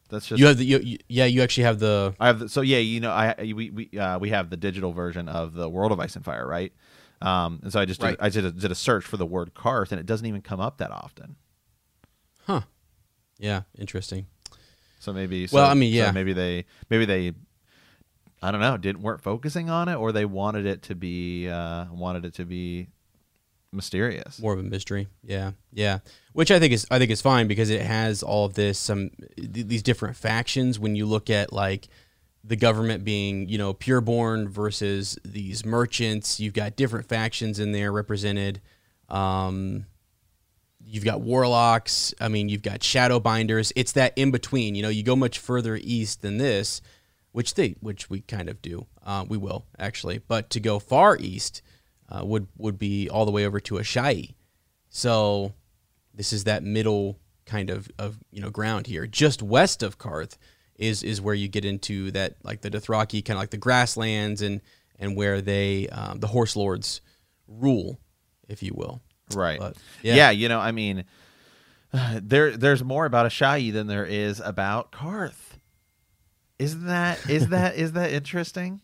That's just You have the you, you- yeah. You actually have the I have the, so yeah, you know, I we we uh, we have the digital version of the World of Ice and Fire, right? Um, and so I just Right. did, I did a, did a search for the word Karth, and it doesn't even come up that often. huh. Yeah, interesting. So maybe so, Well, I mean, so yeah. maybe they maybe they I don't know, didn't weren't focusing on it, or they wanted it to be uh, wanted it to be mysterious. More of a mystery. Yeah, yeah. Which I think is I think is fine because it has all of this some th- these different factions. When you look at like the government being you know pureborn versus these merchants, you've got different factions in there represented. Um, you've got warlocks. I mean, you've got shadowbinders. It's that in between. You know, you go much further east than this, which they which we kind of do. Uh, we will actually, but to go far east. Uh, would would be all the way over to Asshai. So this is that middle kind of, of you know ground here. Just west of Karth is is where you get into that like the Dothraki, kind of like the grasslands and and where they um, the horse lords rule, if you will. Right. But, yeah. yeah. you know, I mean, there there's more about Asshai than there is about Karth. Isn't that is that is that interesting?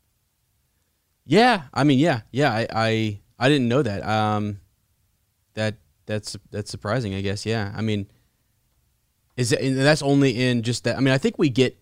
Yeah, I mean, yeah, yeah. I, I, I didn't know that. Um, that that's that's surprising, I guess. Yeah, I mean, is it, and that's only in just that. I mean, I think we get.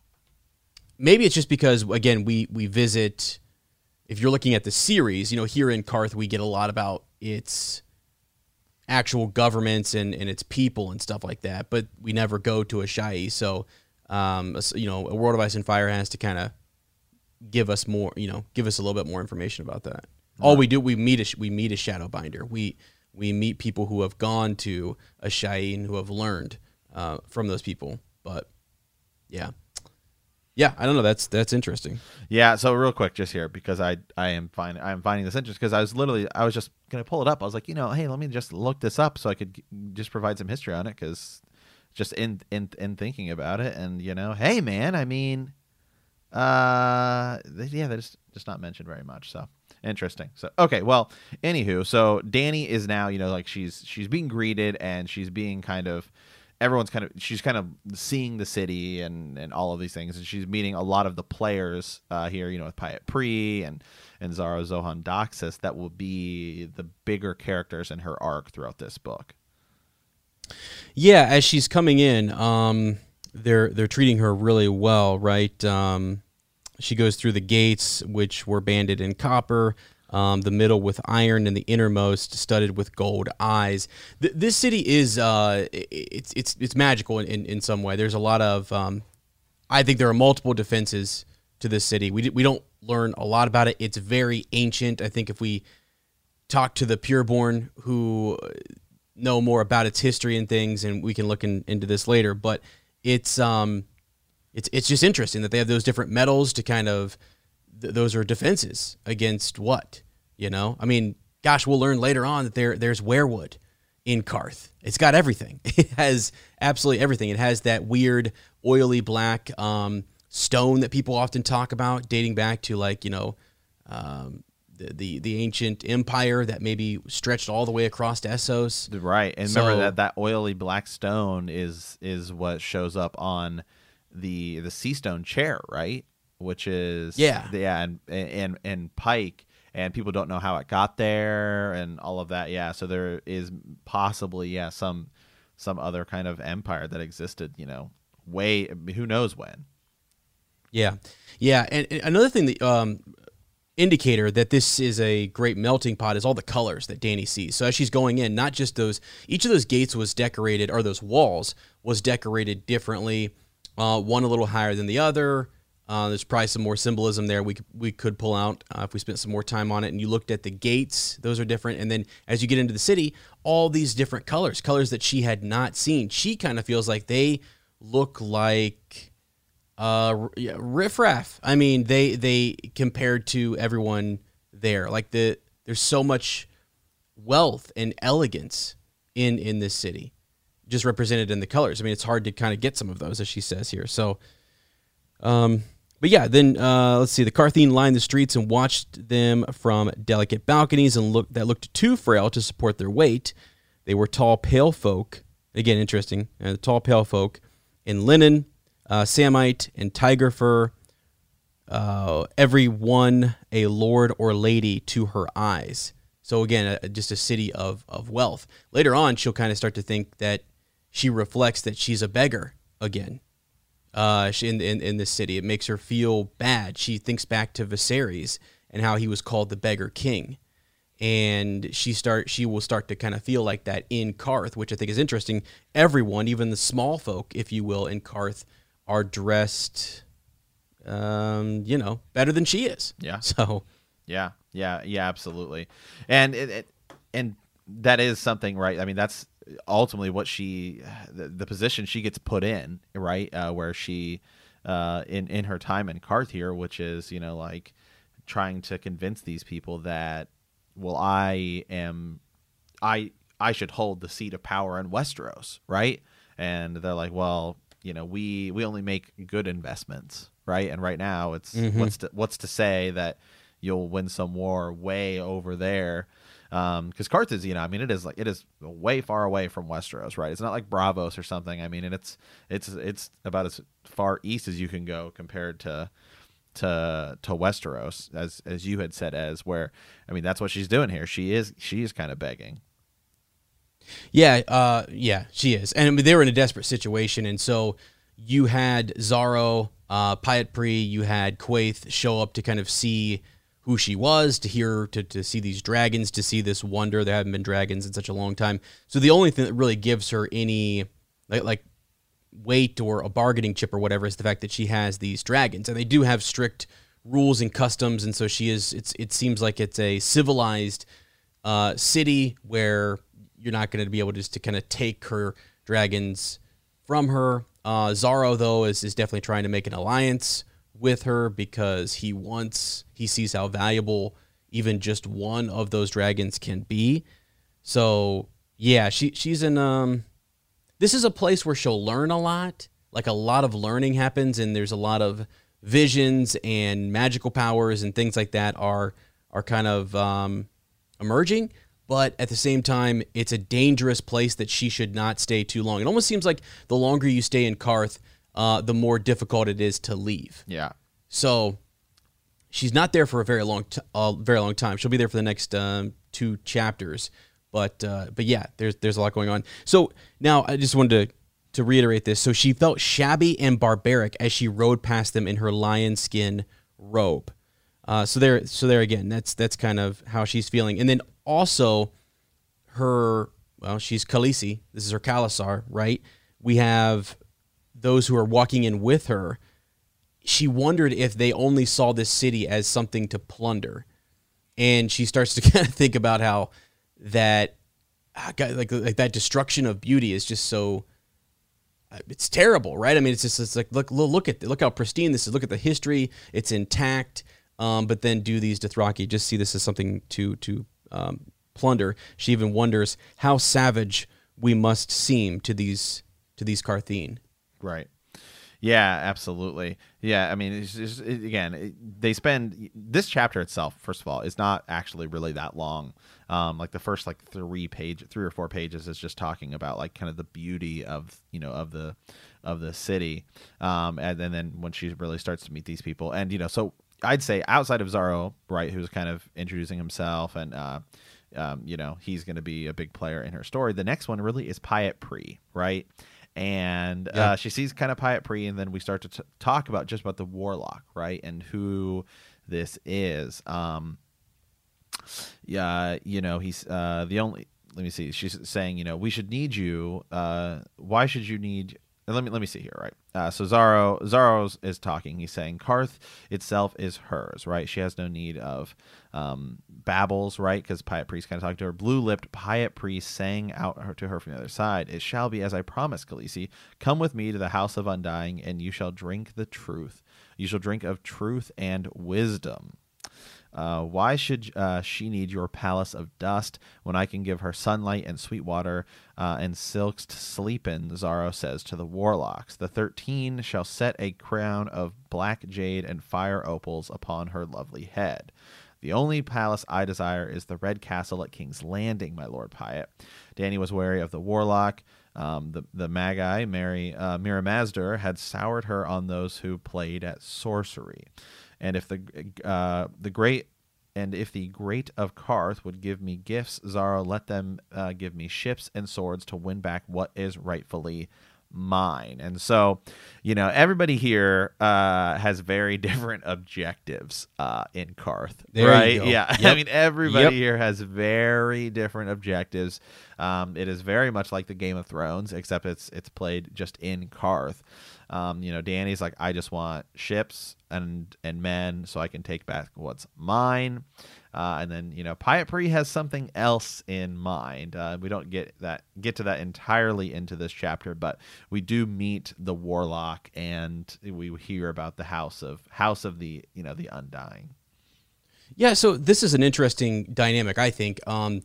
Maybe it's just because again we we visit. If you're looking at the series, you know, here in Karth, we get a lot about its actual governments and, and its people and stuff like that, but we never go to Asshai. So, um, you know, a World of Ice and Fire has to kind of give us more, you know, give us a little bit more information about that. All we do, we meet a we meet a Shadowbinder. We we meet people who have gone to Asshai and who have learned uh, from those people. But yeah, yeah, I don't know. That's that's interesting. Yeah. So real quick, just here because I I am finding I'm finding this interesting because I was literally I was just gonna pull it up. I was like, you know, hey, let me just look this up so I could g- just provide some history on it because just in in in thinking about it and you know, hey man, I mean. Uh, yeah, they're just, just not mentioned very much. So interesting. So, okay. Well, anywho, so Dany is now, you know, like she's, she's being greeted and she's being kind of, everyone's kind of, she's kind of seeing the city and, and all of these things. And she's meeting a lot of the players, uh, here, you know, with Pyat Pree and, and Zara Zohan Doxus that will be the bigger characters in her arc throughout this book. Yeah. As she's coming in, um, they're, they're treating her really well, right? Um, She goes through the gates, which were banded in copper, um, the middle with iron, and the innermost studded with gold eyes. Th- this city is uh, it's it's it's magical in, in, in some way. There's a lot of um, I think there are multiple defenses to this city. We d- we don't learn a lot about it. It's very ancient. I think if we talk to the pureborn who know more about its history and things, and we can look in, into this later, but it's um. It's it's just interesting that they have those different metals to kind of, th- those are defenses against what, you know? I mean, gosh, we'll learn later on that there there's weirwood in Karth. It's got everything. It has absolutely everything. It has that weird oily black um, stone that people often talk about, dating back to like, you know, um, the, the the ancient empire that maybe stretched all the way across to Essos. Right. And So- remember that that oily black stone is is what shows up on the the sea stone chair, right? Which is Yeah. yeah, and and and Pike, and people don't know how it got there and all of that. Yeah, so there is possibly yeah some some other kind of empire that existed, you know, way who knows when. Yeah, yeah, and, and another thing that um, indicator that this is a great melting pot is all the colors that Dany sees. So as she's going in, not just those, each of those gates was decorated, or those walls was decorated differently. Uh, one a little higher than the other. Uh, there's probably some more symbolism there we could, we could pull out uh, if we spent some more time on it. And you looked at the gates; those are different. And then as you get into the city, all these different colors, colors that she had not seen. She kind of feels like they look like uh, yeah, riffraff. I mean, they they compared to everyone there, like the there's so much wealth and elegance in in this city, just represented in the colors. I mean, it's hard to kind of get some of those, as she says here. So, um, but yeah, then uh, let's see. The Karthine lined the streets and watched them from delicate balconies and look that looked too frail to support their weight. They were tall, pale folk. Again, interesting. Uh, tall, pale folk in linen, uh, Samite, and Tiger Fur, uh, every one a lord or lady to her eyes. So again, a, just a city of, of wealth. Later on, she'll kind of start to think that she reflects that she's a beggar again uh, in, in, in this city. It makes her feel bad. She thinks back to Viserys and how he was called the beggar king. And she start she will start to kind of feel like that in Qarth, which I think is interesting. Everyone, even the small folk, if you will, in Qarth, are dressed, um, you know, better than she is. Yeah. So, yeah, yeah, yeah, absolutely. And it, it and that is something, right? I mean, that's ultimately what she, the, the position she gets put in, right? Uh, where she, uh, in in her time in Qarth here, which is, you know, like trying to convince these people that, well, I am, I I should hold the seat of power in Westeros, right? And they're like, well, you know, we we only make good investments, right? And right now, it's mm-hmm. what's to, what's to say that you'll win some war way over there, because um, Qarth is, you know, I mean, it is like it is way far away from Westeros, right? It's not like Braavos or something. I mean, and it's it's it's about as far east as you can go compared to. to to Westeros, as as you had said, as where, I mean, that's what she's doing here. She is she is kind of begging. Yeah, uh, yeah, she is. And I mean, they were in a desperate situation, and so you had Xaro, uh, Pyat Pri, you had Quaithe show up to kind of see who she was, to hear, to, to see these dragons, to see this wonder. There haven't been dragons in such a long time. So the only thing that really gives her any, like, like weight or a bargaining chip or whatever is the fact that she has these dragons, and they do have strict rules and customs, and so she is it's it seems like it's a civilized uh city where you're not going to be able to just to kind of take her dragons from her. uh Xaro, though, is, is definitely trying to make an alliance with her because he wants he sees how valuable even just one of those dragons can be. So yeah, she she's in um this is a place where she'll learn a lot. Like, a lot of learning happens, and there's a lot of visions and magical powers and things like that are are kind of um, emerging. But at the same time, it's a dangerous place that she should not stay too long. It almost seems like the longer you stay in Qarth, uh, the more difficult it is to leave. Yeah. So she's not there for a very long, t- uh, very long time. She'll be there for the next um, two chapters. But uh, but yeah, there's there's a lot going on. So now I just wanted to, to reiterate this. So she felt shabby and barbaric as she rode past them in her lion skin robe. Uh, so there so there again, that's that's kind of how she's feeling. And then also her, well, she's Khaleesi. This is her Khalasar, right? We have those who are walking in with her. She wondered if they only saw this city as something to plunder. And she starts to kind of think about how that like like that destruction of beauty is just so it's terrible, right? I mean, it's just it's like look look at look how pristine this is. Look at the history; it's intact. Um, but then do these Dothraki just see this as something to to um, plunder? She even wonders how savage we must seem to these to these Qartheen. Right. Yeah, absolutely. Yeah, I mean, it's just, it, again, it, they spend this chapter itself. First of all, is not actually really that long. Um, like the first like three page, three or four pages is just talking about like kind of the beauty of you know of the of the city, um, and, and then when she really starts to meet these people, and you know, so I'd say outside of Xaro, right, who's kind of introducing himself, and uh, um, you know, he's going to be a big player in her story. The next one really is Pyat Pri, right? And yeah. uh, she sees kind of Pyat Pri, and then we start to t- talk about just about the warlock, right, and who this is. Um, yeah, you know, he's uh, the only. Let me see. She's saying, you know, we should need you. Uh, why should you need? Let me let me see here, right? Uh, so Xaro Xaro is talking. He's saying Qarth itself is hers, right? She has no need of um, babbles, right? Because Pyat Pri's kind of talking to her. Blue-lipped Pyat Pri sang out her, to her from the other side. It shall be as I promised, Khaleesi. Come with me to the house of Undying, and you shall drink the truth. You shall drink of truth and wisdom. Uh, why should uh, she need your palace of dust when I can give her sunlight and sweet water uh, and silks to sleep in? Xaro says to the warlocks. The thirteen shall set a crown of black jade and fire opals upon her lovely head. The only palace I desire is the red castle at King's Landing, my lord Pyat. Dany was wary of the warlock, Um, the the Magi, Mary uh, Mira Mazdur, had soured her on those who played at sorcery, and if the uh, the great and if the great of Karth would give me gifts, Zaro, let them uh, give me ships and swords to win back what is rightfully mine. And so, you know, everybody here uh, has very different objectives uh, in Karth, there right? You go. Yeah, Yep. I mean, everybody Yep. here has very different objectives. Um, it is very much like the Game of Thrones, except it's it's played just in Karth. Um, you know, Danny's like, I just want ships and and men so I can take back what's mine. Uh, and then, you know, Pyat Pree has something else in mind. Uh, we don't get that get to that entirely into this chapter, but we do meet the warlock, and we hear about the house of house of the you know the Undying. Yeah, so this is an interesting dynamic, I think. Um,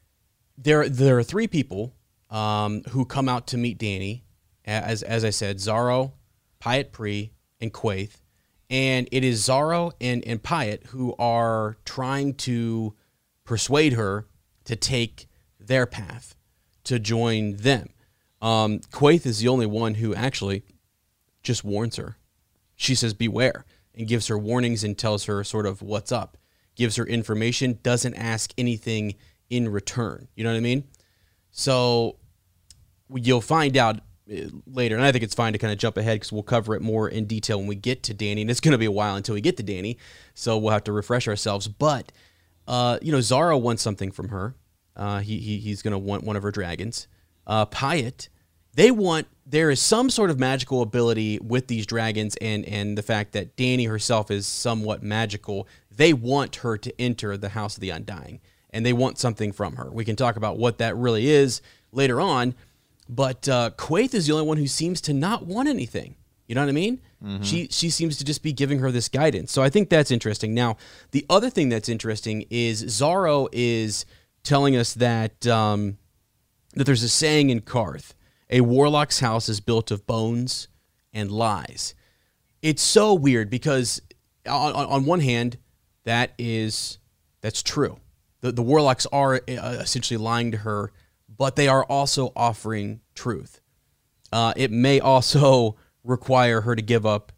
there there are three people um, who come out to meet Danny, as as I said, Zaro, Pyat Pree, and Quaithe. And it is Zaro and, and Pyat who are trying to persuade her to take their path, to join them. Um, Quaithe is the only one who actually just warns her. She says, beware, and gives her warnings and tells her sort of what's up, gives her information, doesn't ask anything in return. You know what I mean? So you'll find out later, and I think it's fine to kind of jump ahead because we'll cover it more in detail when we get to Danny, and it's going to be a while until we get to Danny, so we'll have to refresh ourselves. But uh, you know, Zaro wants something from her. Uh, he, he he's going to want one of her dragons. Uh, Pyat, they want there is some sort of magical ability with these dragons, and and the fact that Danny herself is somewhat magical. They want her to enter the House of the Undying, and they want something from her. We can talk about what that really is later on. But uh, Quaithe is the only one who seems to not want anything. You know what I mean? Mm-hmm. She she seems to just be giving her this guidance. So I think that's interesting. Now, the other thing that's interesting is Zaro is telling us that um, that there's a saying in Karth, a warlock's house is built of bones and lies. It's so weird because on, on one hand, that is that's true. The, the warlocks are uh, essentially lying to her, but they are also offering truth. Uh, it may also require her to give up,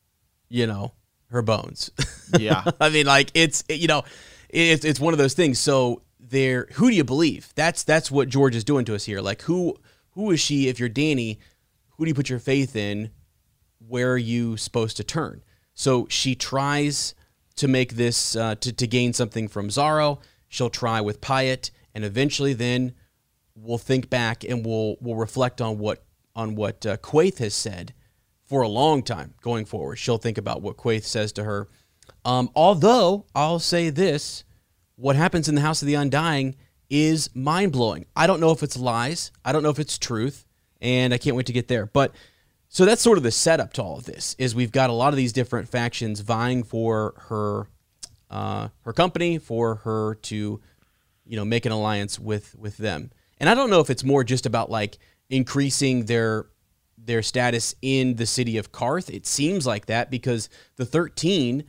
you know, her bones. Yeah. I mean, like, it's, you know, it's it's one of those things. So there, who do you believe? That's that's what George is doing to us here. Like, who who is she? If you're Danny, who do you put your faith in? Where are you supposed to turn? So she tries to make this, uh, to, to gain something from Zaro. She'll try with Pyat, and eventually then we'll think back and we'll we'll reflect on what on what uh, Quaithe has said for a long time going forward. She'll think about what Quaithe says to her. Um, although I'll say this, what happens in the House of the Undying is mind-blowing. I don't know if it's lies. I don't know if it's truth, and I can't wait to get there. But so that's sort of the setup to all of this, is we've got a lot of these different factions vying for her uh, her company, for her to, you know, make an alliance with with them. And I don't know if it's more just about like increasing their their status in the city of Karth. It seems like that because the thirteen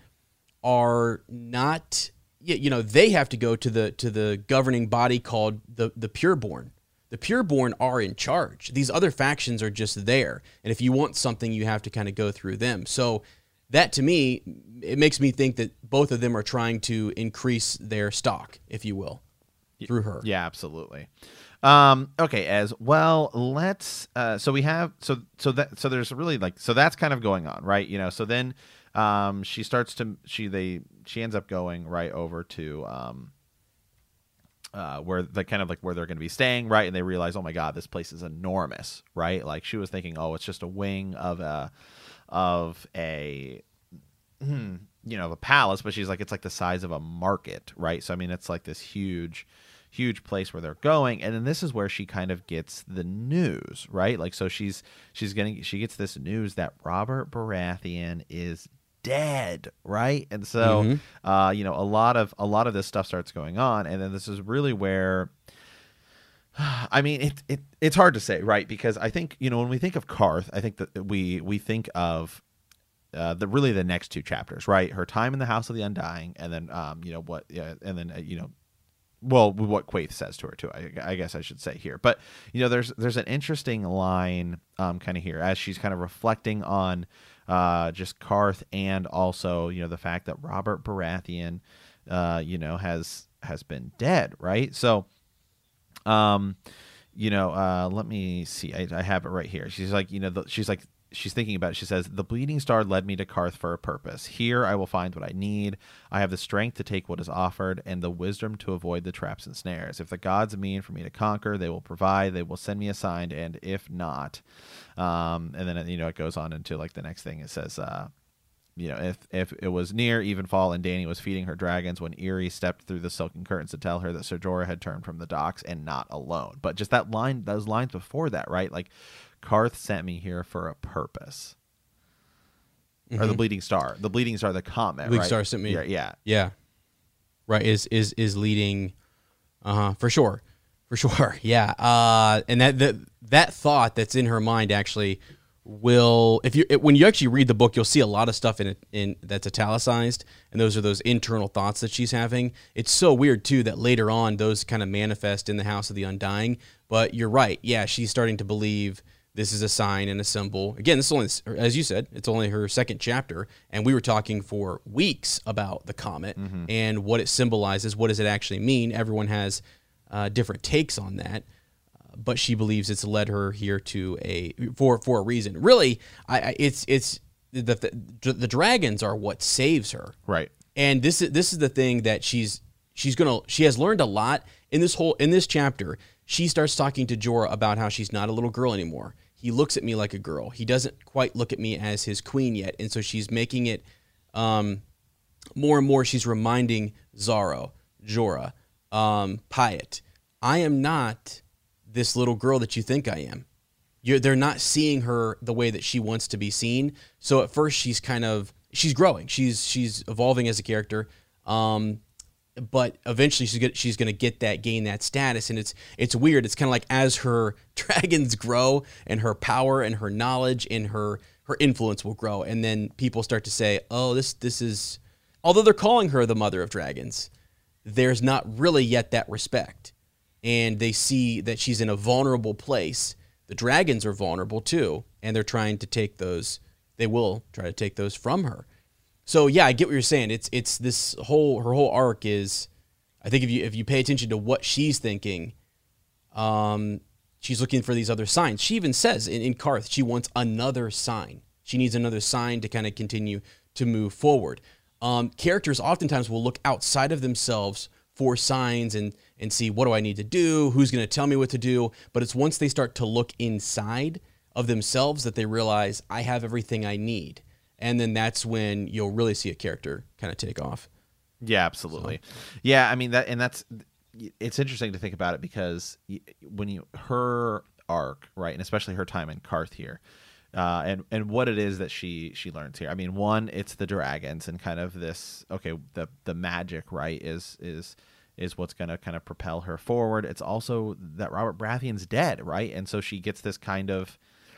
are not, you know, they have to go to the to the governing body called the the Pureborn. The Pureborn are in charge. These other factions are just there. And if you want something, you have to kind of go through them. So that, to me, it makes me think that both of them are trying to increase their stock, if you will, through her. Yeah, absolutely. Um, okay, as well, let's, uh, so we have, so, so that, so there's really like, so that's kind of going on, right? You know, so then, um, she starts to, she, they, she ends up going right over to, um, uh, where the kind of like where they're going to be staying, right? And they realize, oh my God, this place is enormous, right? Like she was thinking, oh, it's just a wing of a, of a, you know, of a palace, but she's like, it's like the size of a market, right? So, I mean, it's like this huge, huge place where they're going. And then this is where she kind of gets the news, right? Like, so she's, she's getting, she gets this news that Robert Baratheon is dead, right? And so, mm-hmm. uh, you know, a lot of, a lot of this stuff starts going on. And then this is really where, I mean, it, it it's hard to say, right? Because I think, you know, when we think of Karth, I think that we we think of uh, the really the next two chapters, right? Her time in the House of the Undying, and then um, you know what, yeah, and then uh, you know, well, what Quaithe says to her too, I, I guess I should say here. But you know, there's there's an interesting line, um, kind of here as she's kind of reflecting on, uh, just Karth and also you know the fact that Robert Baratheon, uh, you know has has been dead, right? So, um, you know, uh, let me see, I, I have it right here. She's like, you know, the, she's like. She's thinking about it. She says, the Bleeding Star led me to Karth for a purpose. Here I will find what I need. I have the strength to take what is offered and the wisdom to avoid the traps and snares. If the gods mean for me to conquer, they will provide. They will send me a sign. And if not, um, and then, you know, it goes on into like the next thing. It says, uh, you know, if, if it was near evenfall and Dany was feeding her dragons when Irri stepped through the silken curtains to tell her that Ser Jorah had turned from the docks and not alone. But just that line, those lines before that, right? Like, Karth sent me here for a purpose. Mm-hmm. Or the Bleeding Star. The Bleeding Star, the comment, Bleeding right? Star sent me. Yeah, yeah. Yeah. Right, is is is leading, uh-huh, for sure. For sure, yeah. Uh, and that, that, that thought that's in her mind actually will, if you it, when you actually read the book, you'll see a lot of stuff in it in that's italicized, and those are those internal thoughts that she's having. It's so weird, too, that later on those kind of manifest in the House of the Undying, but you're right. Yeah, she's starting to believe this is a sign and a symbol. Again, this is only, as you said, it's only her second chapter, and we were talking for weeks about the comet mm-hmm. and what it symbolizes. What does it actually mean? Everyone has uh, different takes on that, uh, but she believes it's led her here to a for for a reason. Really, I, I it's it's the, the the dragons are what saves her, right? And this is this is the thing that she's she's gonna she has learned a lot in this whole in this chapter. She starts talking to Jorah about how she's not a little girl anymore. He looks at me like a girl. He doesn't quite look at me as his queen yet. And so she's making it um, more and more. She's reminding Xaro, Jorah, um, Pyatt, I am not this little girl that you think I am. You're, they're not seeing her the way that she wants to be seen. So at first she's kind of, she's growing. She's she's evolving as a character. Um, but eventually she's gonna, she's going to get that, gain that status. And it's it's weird. It's kind of like as her dragons grow and her power and her knowledge and her her influence will grow. And then people start to say, oh, this this is, although they're calling her the mother of dragons, there's not really yet that respect. And they see that she's in a vulnerable place. The dragons are vulnerable too. And they're trying to take those, they will try to take those from her. So yeah, I get what you're saying. It's it's this whole her whole arc is, I think if you if you pay attention to what she's thinking, um, she's looking for these other signs. She even says in, in Karth she wants another sign. She needs another sign to kind of continue to move forward. Um, characters oftentimes will look outside of themselves for signs and and see what do I need to do, who's going to tell me what to do. But it's once they start to look inside of themselves that they realize I have everything I need. And then that's when you'll really see a character kind of take off. Yeah, absolutely. So. Yeah, I mean that, and that's it's interesting to think about it because when you her arc, right, and especially her time in Karth here, uh, and and what it is that she she learns here. I mean, one, it's the dragons and kind of this. Okay, the the magic, right, is is is what's going to kind of propel her forward. It's also that Robert Baratheon's dead, right, and so she gets this kind of.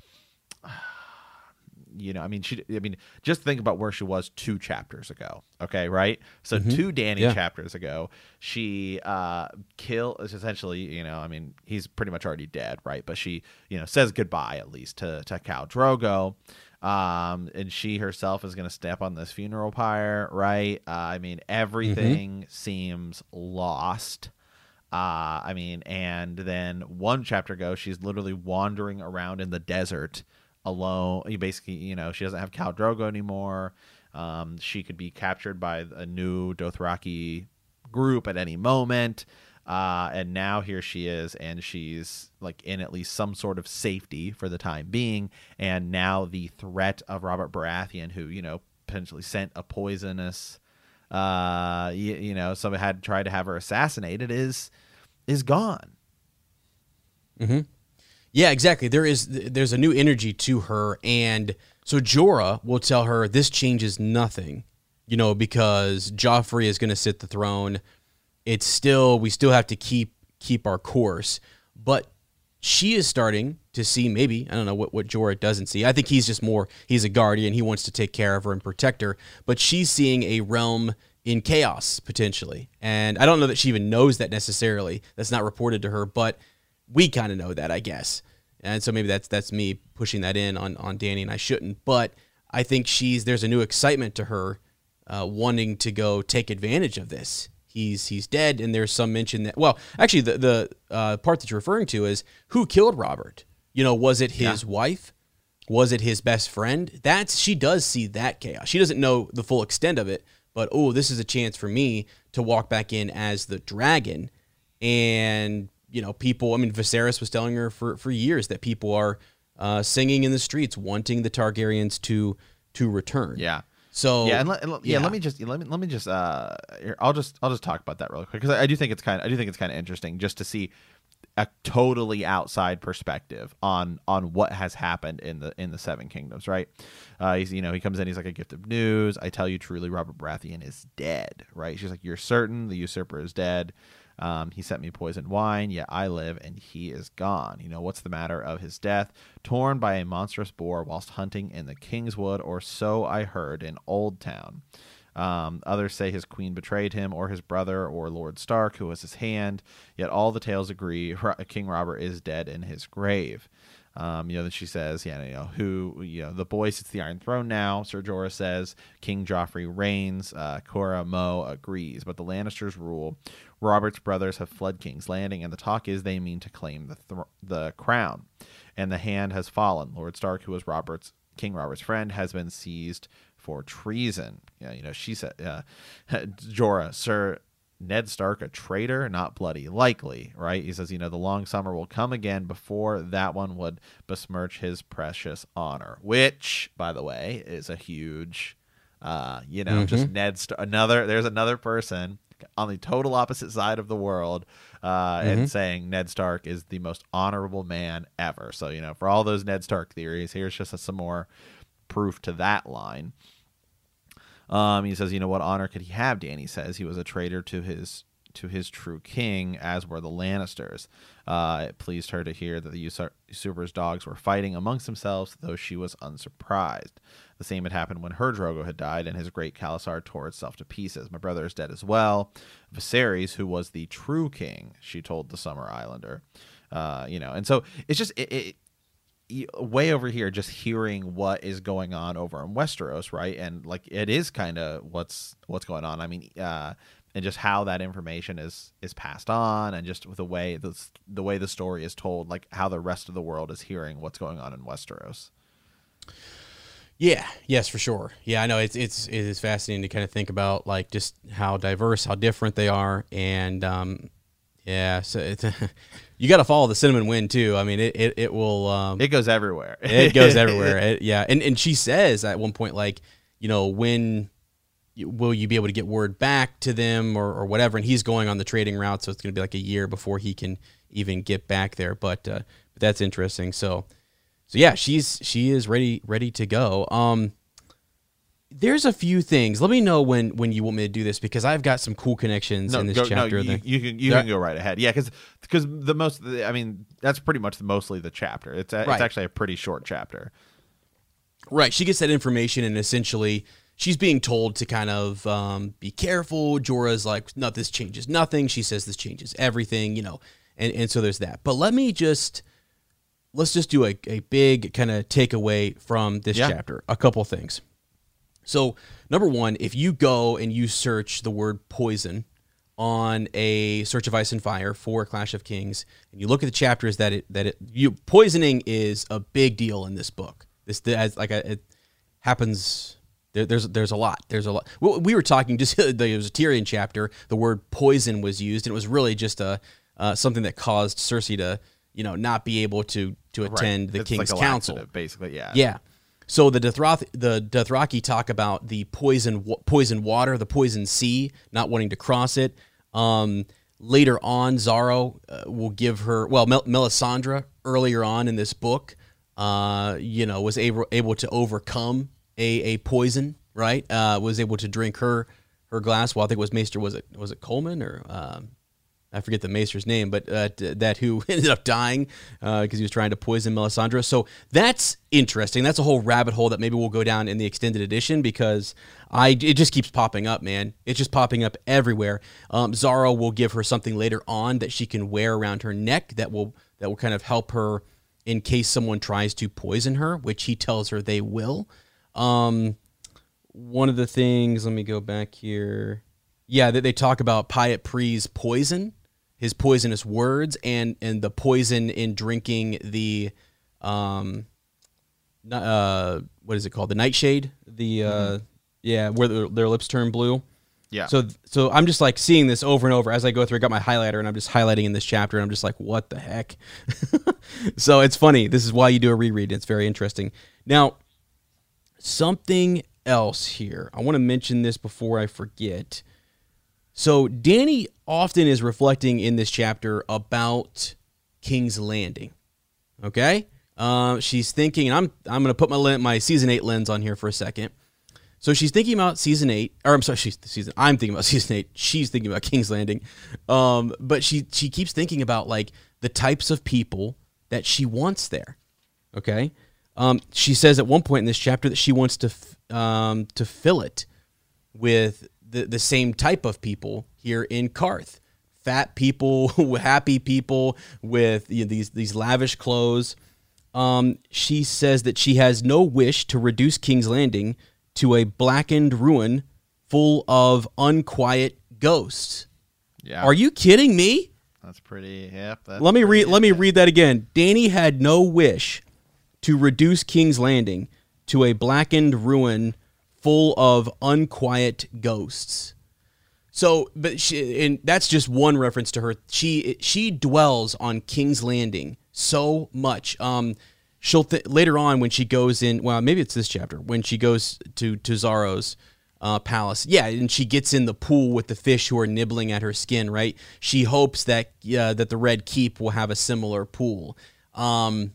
You know, I mean, she. I mean, just think about where she was two chapters ago. Okay, right. So mm-hmm. two Dany yeah. chapters ago, she uh, kill essentially. You know, I mean, he's pretty much already dead, right? But she, you know, says goodbye at least to to Khal Drogo, um, and she herself is going to step on this funeral pyre, right? Uh, I mean, everything mm-hmm. seems lost. Uh, I mean, and then one chapter ago, she's literally wandering around in the desert. Alone, you basically, you know, she doesn't have Khal Drogo anymore. Um, she could be captured by a new Dothraki group at any moment. Uh, and now here she is, and she's like in at least some sort of safety for the time being. And now the threat of Robert Baratheon, who, you know, potentially sent a poisonous, uh, you, you know, somebody had tried to have her assassinated, is is gone. Mm-hmm. Yeah, exactly. There is there's a new energy to her, and so Jorah will tell her this changes nothing, you know, because Joffrey is going to sit the throne. It's still we still have to keep keep our course, but she is starting to see maybe I don't know what what Jorah doesn't see. I think he's just more he's a guardian. He wants to take care of her and protect her, but she's seeing a realm in chaos potentially. And I don't know that she even knows that necessarily. That's not reported to her, but we kind of know that, I guess. And so maybe that's that's me pushing that in on, on Dany, and I shouldn't. But I think she's there's a new excitement to her, uh, wanting to go take advantage of this. He's he's dead, and there's some mention that, well, actually the the uh, part that you're referring to is who killed Robert. You know, was it his yeah. wife? Was it his best friend? That's she does see that chaos. She doesn't know the full extent of it, but oh, this is a chance for me to walk back in as the dragon. And you know, people. I mean, Viserys was telling her for for years that people are uh, singing in the streets, wanting the Targaryens to to return. Yeah. So yeah, and, let, and let, yeah, yeah, let me just let me let me just uh, here, I'll just I'll just talk about that real quick because I, I do think it's kind of I do think it's kind of interesting just to see a totally outside perspective on on what has happened in the in the Seven Kingdoms, right? Uh, he's you know he comes in, he's like, a gift of news. I tell you truly, Robert Baratheon is dead, right? She's like, you're certain the usurper is dead. Um, he sent me poisoned wine, yet I live, and he is gone. You know, what's the matter of his death? Torn by a monstrous boar whilst hunting in the Kingswood, or so I heard in Old Town. Um, others say his queen betrayed him, or his brother, or Lord Stark, who was his hand. Yet all the tales agree King Robert is dead in his grave. Um, you know, that she says, yeah, you know, who, you know, the boy sits the Iron Throne now. Ser Jorah says King Joffrey reigns. Uh, Cora Mo agrees, but the Lannisters rule. Robert's brothers have fled King's Landing, and the talk is they mean to claim the th- the crown. And the hand has fallen. Lord Stark, who was Robert's King Robert's friend, has been seized for treason. Yeah, you know, she said, uh, Jorah, Sir Ned Stark a traitor? Not bloody likely, right? He says, you know, the long summer will come again before that one would besmirch his precious honor, which, by the way, is a huge, uh, you know, mm-hmm. just Ned Stark, another, there's another person on the total opposite side of the world, uh, mm-hmm. and saying Ned Stark is the most honorable man ever. So, you know, for all those Ned Stark theories, here's just a, some more proof to that line. Um, he says, you know, what honor could he have? Dany says he was a traitor to his to his true king, as were the Lannisters. Uh, it pleased her to hear that the usurper's dogs were fighting amongst themselves, though she was unsurprised. The same had happened when her Drogo had died, and his great Khalasar tore itself to pieces. My brother is dead as well. Viserys, who was the true king, she told the Summer Islander. Uh, you know, and so it's just it, it way over here, just hearing what is going on over in Westeros, right? And like it is kind of what's what's going on. I mean, uh, and just how that information is is passed on, and just the way the the way the story is told, like how the rest of the world is hearing what's going on in Westeros. Yeah, yes, for sure. Yeah, I know it's it's it is fascinating to kind of think about like just how diverse, how different they are, and um, yeah, so it's you got to follow the cinnamon wind too. I mean, it it, it will um, it goes everywhere. It goes everywhere. It, yeah, and and she says at one point, like, you know, when will you be able to get word back to them or or whatever? And he's going on the trading route, so it's going to be like a year before he can even get back there. But uh, but that's interesting. So. So yeah, she's she is ready ready to go. Um, there's a few things. Let me know when, when you want me to do this because I've got some cool connections no, in this go, chapter. No, you, you can you can go right ahead. Yeah, because because the most I mean that's pretty much mostly the chapter. It's a, right. It's actually a pretty short chapter. Right. She gets that information and essentially she's being told to kind of um, be careful. Jorah's like, no, this changes nothing. She says this changes everything. You know, and and so there's that. But let me just. Let's just do a, a big kind of takeaway from this yeah. chapter. A couple things. So, number one, if you go and you search the word poison on a Search of Ice and Fire for Clash of Kings, and you look at the chapters that it that it you poisoning is a big deal in this book. This as like a, it happens. There, there's there's a lot. There's a lot. We were talking just there was a Tyrion chapter. The word poison was used, and it was really just a uh, something that caused Cersei to. You know, not be able to to attend right. the it's King's like Council, basically. Yeah, yeah. So the Dothroth, the Dothraki talk about the poison poison water, the poison sea, not wanting to cross it. Um, later on, Xaro uh, will give her well, Mel- Melisandre earlier on in this book, uh, you know, was able able to overcome a a poison, right? Uh, was able to drink her her glass. Well, I think it was Maester. Was it was it Coleman or? Um, I forget the maester's name, but uh, that who ended up dying because uh, he was trying to poison Melisandre. So that's interesting. That's a whole rabbit hole that maybe we'll go down in the extended edition because I it just keeps popping up, man. It's just popping up everywhere. Um, Xaro will give her something later on that she can wear around her neck that will that will kind of help her in case someone tries to poison her, which he tells her they will. Um, one of the things, let me go back here. Yeah, that they talk about Pyat Pre's poison. His poisonous words and and the poison in drinking the um uh what is it called, the nightshade, the uh mm-hmm. yeah where the, their lips turn blue. Yeah. So so I'm just like seeing this over and over as I go through. I got my highlighter and I'm just highlighting in this chapter and I'm just like, what the heck? So it's funny. This is why you do a reread. It's very interesting. Now, something else here. I want to mention this before I forget. So Dany often is reflecting in this chapter about King's Landing. Okay, uh, she's thinking, and I'm I'm going to put my my season eight lens on here for a second. So she's thinking about season eight, or I'm sorry, she's season. I'm thinking about season eight. She's thinking about King's Landing, um, but she she keeps thinking about like the types of people that she wants there. Okay, um, she says at one point in this chapter that she wants to f- um, to fill it with the the same type of people here in Qarth. Fat people, happy people with you know, these these lavish clothes. Um, she says that she has no wish to reduce King's Landing to a blackened ruin full of unquiet ghosts. Yeah. Are you kidding me? That's pretty. Yep. That's let me read. pretty, Let me yeah. read that again. Dany had no wish to reduce King's Landing to a blackened ruin full of unquiet ghosts. So, but she, and that's just one reference to her. She she dwells on King's Landing so much. Um, she'll th- later on when she goes in. Well, maybe it's this chapter when she goes to to Xaro's uh, palace. Yeah, and she gets in the pool with the fish who are nibbling at her skin. Right. She hopes that uh, that the Red Keep will have a similar pool. Um,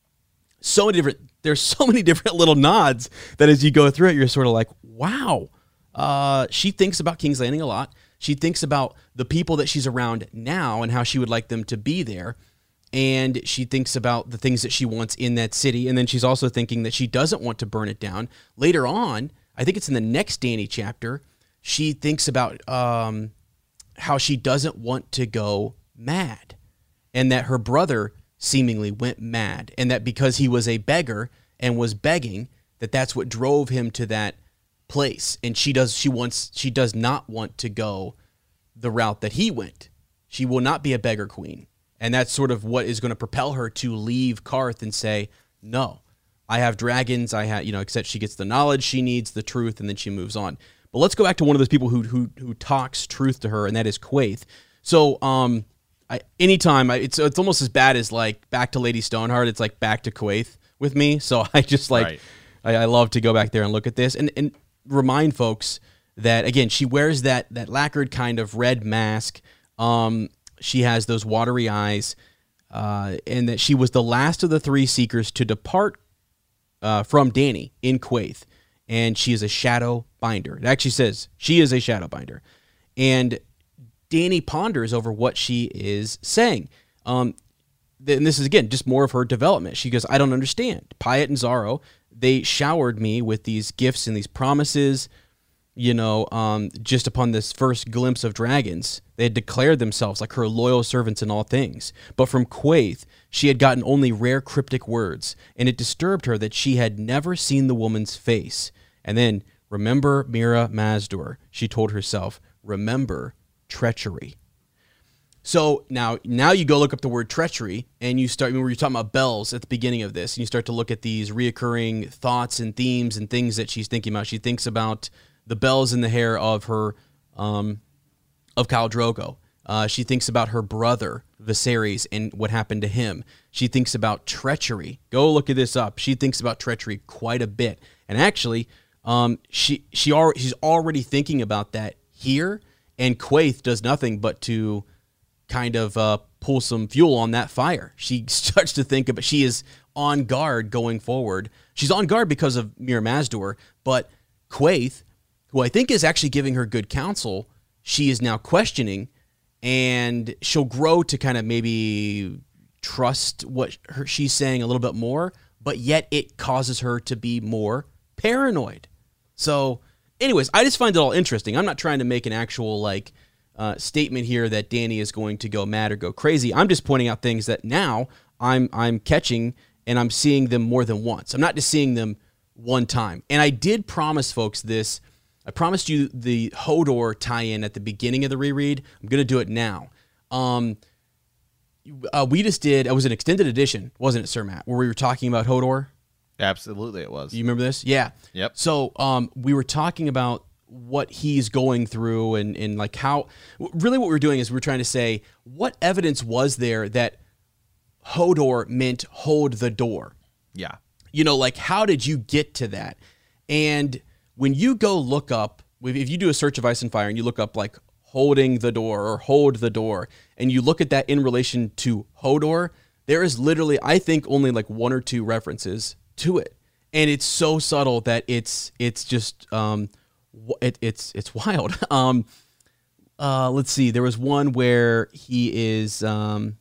so many different. There's so many different little nods that as you go through it, you're sort of like, wow. Uh, she thinks about King's Landing a lot. She thinks about the people that she's around now and how she would like them to be there. And she thinks about the things that she wants in that city. And then she's also thinking that she doesn't want to burn it down. Later on, I think it's in the next Dany chapter, she thinks about um, how she doesn't want to go mad. And that her brother seemingly went mad. And that because he was a beggar and was begging, that that's what drove him to that place. And she does she wants she does not want to go the route that he went. She will not be a beggar queen. And that's sort of what is going to propel her to leave Qarth and say, no, I have dragons, I have, you know, except she gets the knowledge she needs, the truth, and then she moves on. But let's go back to one of those people who who who talks truth to her, and that is Quaithe. So um I anytime I, it's it's almost as bad as like back to Lady Stoneheart, it's like back to Quaithe with me. So I just like Right. I, I love to go back there and look at this and and remind folks that, again, she wears that that lacquered kind of red mask. Um, she has those watery eyes, uh, and that she was the last of the three Seekers to depart uh, from Dany in Quaithe, and she is a shadow binder. It actually says she is a shadow binder, and Dany ponders over what she is saying. Um, and this is, again, just more of her development. She goes, I don't understand. Pyat and Xaro, they showered me with these gifts and these promises, you know, um, just upon this first glimpse of dragons. They had declared themselves like her loyal servants in all things. But from Quaithe, she had gotten only rare cryptic words, and it disturbed her that she had never seen the woman's face. And then, remember Mira Mazdur, she told herself, remember treachery. So now, now you go look up the word treachery, and you start. Remember, you're talking about bells at the beginning of this, and you start to look at these reoccurring thoughts and themes and things that she's thinking about. She thinks about the bells in the hair of her, um, of Khal Drogo. Uh, she thinks about her brother Viserys and what happened to him. She thinks about treachery. Go look at this up. She thinks about treachery quite a bit, and actually, um, she she al- she's already thinking about that here. And Quaithe does nothing but to kind of uh, pull some fuel on that fire. She starts to think about, she is on guard going forward. She's on guard because of Mira Mazdur, but Quaithe, who I think is actually giving her good counsel, she is now questioning, and she'll grow to kind of maybe trust what her, she's saying a little bit more, but yet it causes her to be more paranoid. So anyways, I just find it all interesting. I'm not trying to make an actual like uh, statement here that Dany is going to go mad or go crazy. I'm just pointing out things that now I'm I'm catching, and I'm seeing them more than once. I'm not just seeing them one time. And I did promise folks this. I promised you the Hodor tie-in at the beginning of the reread. I'm going to do it now. Um, uh, we just did, it was an extended edition, wasn't it, Sir Matt, where we were talking about Hodor? Absolutely it was. You remember this? Yeah. Yep. So um, we were talking about what he's going through and, and like how, really what we were doing is we were trying to say, what evidence was there that Hodor meant hold the door? Yeah. You know, like how did you get to that? And when you go look up, if you do a search of Ice and Fire and you look up like holding the door or hold the door, and you look at that in relation to Hodor, there is literally, I think, only like one or two references to it. And it's so subtle that it's it's just um it, it's it's wild. Um uh let's see, there was one where he is um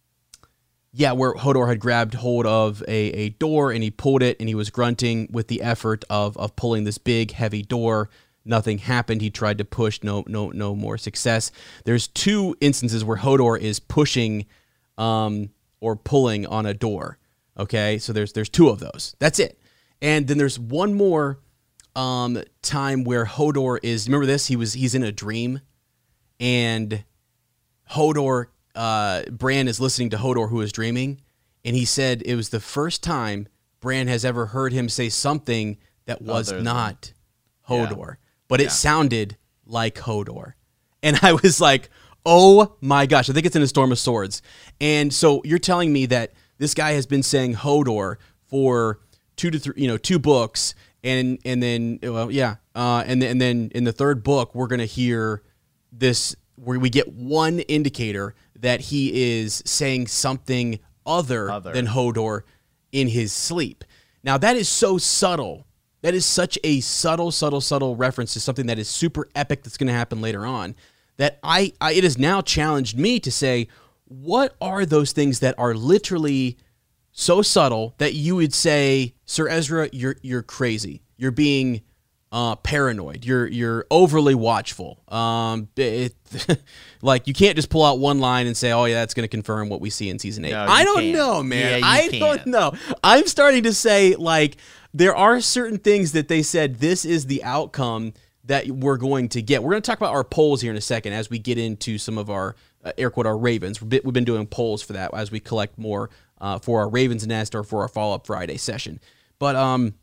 yeah, where Hodor had grabbed hold of a, a door and he pulled it and he was grunting with the effort of of pulling this big heavy door. Nothing happened. He tried to push. No, no, no more success. There's two instances where Hodor is pushing um, or pulling on a door. Okay, so there's there's two of those. That's it. And then there's one more um, time where Hodor is. Remember this? He was he's in a dream, and Hodor uh, Bran is listening to Hodor, who is dreaming, and he said it was the first time Bran has ever heard him say something that was Other not than- Hodor. Yeah. But it Yeah. sounded like Hodor. And I was like, oh my gosh, I think it's in A Storm of Swords. And so you're telling me that this guy has been saying Hodor for two to three, you know, two books. And and then, well, yeah. Uh, and, then, and then in the third book, we're going to hear this, where we get one indicator that he is saying something other, Other. than Hodor in his sleep. Now, that is so subtle. That is such a subtle, subtle, subtle reference to something that is super epic that's going to happen later on, that I, I it has now challenged me to say, what are those things that are literally so subtle that you would say, Sir Ezra, you're you're crazy. You're being uh, paranoid. You're you're overly watchful. Um, it, like you can't just pull out one line and say, oh yeah, that's going to confirm what we see in season eight. No, you I don't can't. know, man. Yeah, you I can't. don't know. I'm starting to say like, there are certain things that they said this is the outcome that we're going to get. We're going to talk about our polls here in a second as we get into some of our, uh, air quote, our Ravens. We've been, we've been doing polls for that as we collect more uh, for our Ravens Nest or for our Follow-Up Friday session. But um,